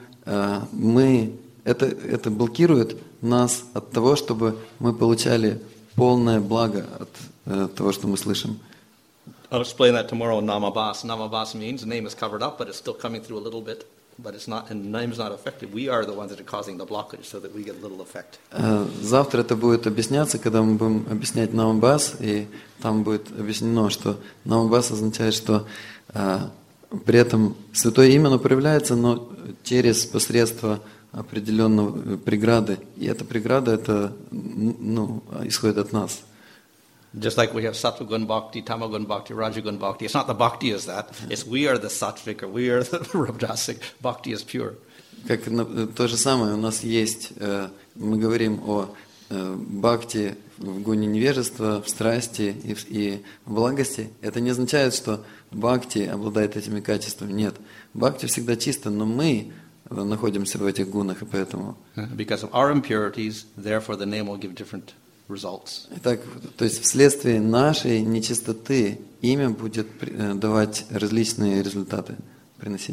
это блокирует нас от того, чтобы мы получали полное благо от того, что мы слышим. I'll explain that tomorrow in Namabhas. Namabhas means the name is covered up, but it's still coming through a little bit. But it's not, and the name is not affected. We are the ones that are causing the blockage, so that we get a little effect. Завтра это будет объясняться, когда мы будем объяснять Намабхас, и там будет объяснено, что Намабхас означает, что при этом святое имя, оно проявляется, но через посредство определенной преграды. И эта преграда, это исходит от нас. Just like we have Sattva-gun Bhakti, Tamagun Bhakti, Rajagun Bhakti. It's not the Bhakti is that. It's we are the Sattvic or we are the Rajasic. Bhakti is pure. Как то же самое, у нас есть, мы говорим о Бхакти в гуне невежества, в страсти и в благости. Это не означает, что Бхакти обладает этими качествами. Нет. Бхакти всегда чисто, но мы находимся в этих гунах, и поэтому... Because of our impurities, therefore the name will give different results. Итак, то есть вследствие нашей нечистоты имя будет давать различные результаты, приносить.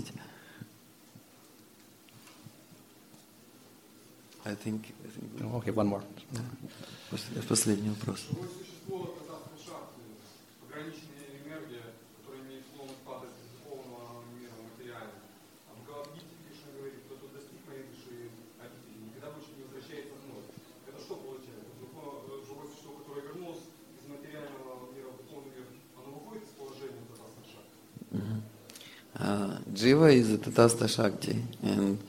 Okay, one more. Последний вопрос. Jiva is a Tatastha Shakti, and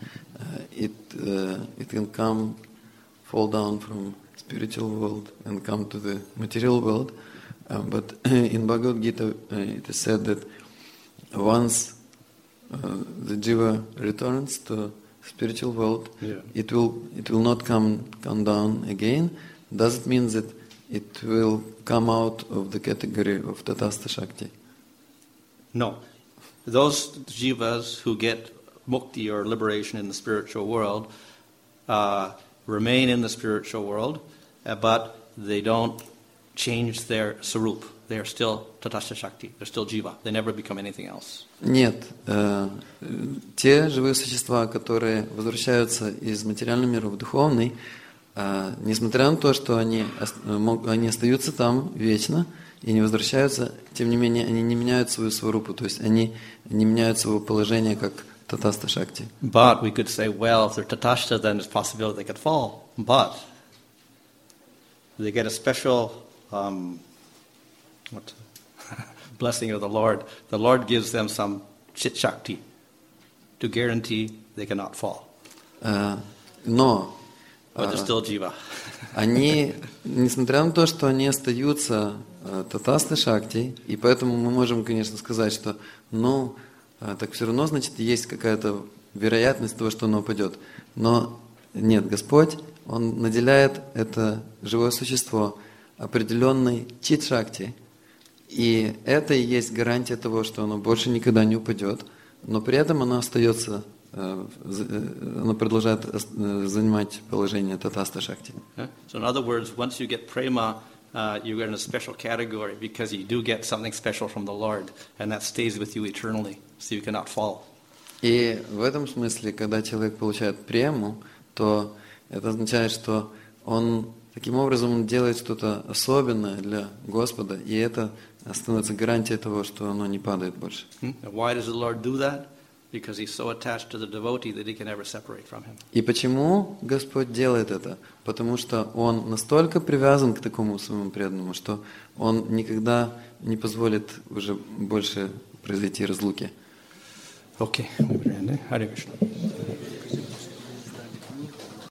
it can fall down from spiritual world and come to the material world. But in Bhagavad Gita, it is said that once the Jiva returns to spiritual world, it will not come down again. Does it mean that it will come out of the category of Tatastha Shakti? No. Those jivas who get mukti or liberation in the spiritual world remain in the spiritual world, but they don't change their sarup. They are still Tatastha Shakti. They're still jiva. They never become anything else. Нет. Те живые существа, которые возвращаются из материального мира в духовный, несмотря на то, что они остаются там вечно и не возвращаются, тем не менее, они не меняют свою сварупу, то есть они не меняют своего положения как Татастха Шакти. But we could say, well, if they're Tatastha, then there's a possibility they could fall. But they get a special blessing of the Lord. The Lord gives them some chit shakti to guarantee they cannot fall. Но but they're still jiva. Они, несмотря на то, что они остаются Татастха Шакти, и поэтому мы можем, конечно, сказать, что, так все равно, значит, есть какая-то вероятность того, что оно упадет. Но нет, Господь, Он наделяет это живое существо определенной чит-шакти, и это и есть гарантия того, что оно больше никогда не упадет, но при этом оно остается, оно продолжает занимать положение Татастха Шакти. So in other words, once you get prema, you're in a special category because you do get something special from the Lord, and that stays with you eternally, so you cannot fall. И в этом смысле, когда человек получает прему, то это означает, что он таким образом делает что-то особенное для Господа, и это становится гарантией того, что оно не падает больше. Why does the Lord do that? Because he's so attached to the devotee that he can never separate from him. И почему Господь делает это? Потому что Он настолько привязан к такому своему преданному, что Он никогда не позволит уже больше произойти разлуки. Okay, Hare Krishna.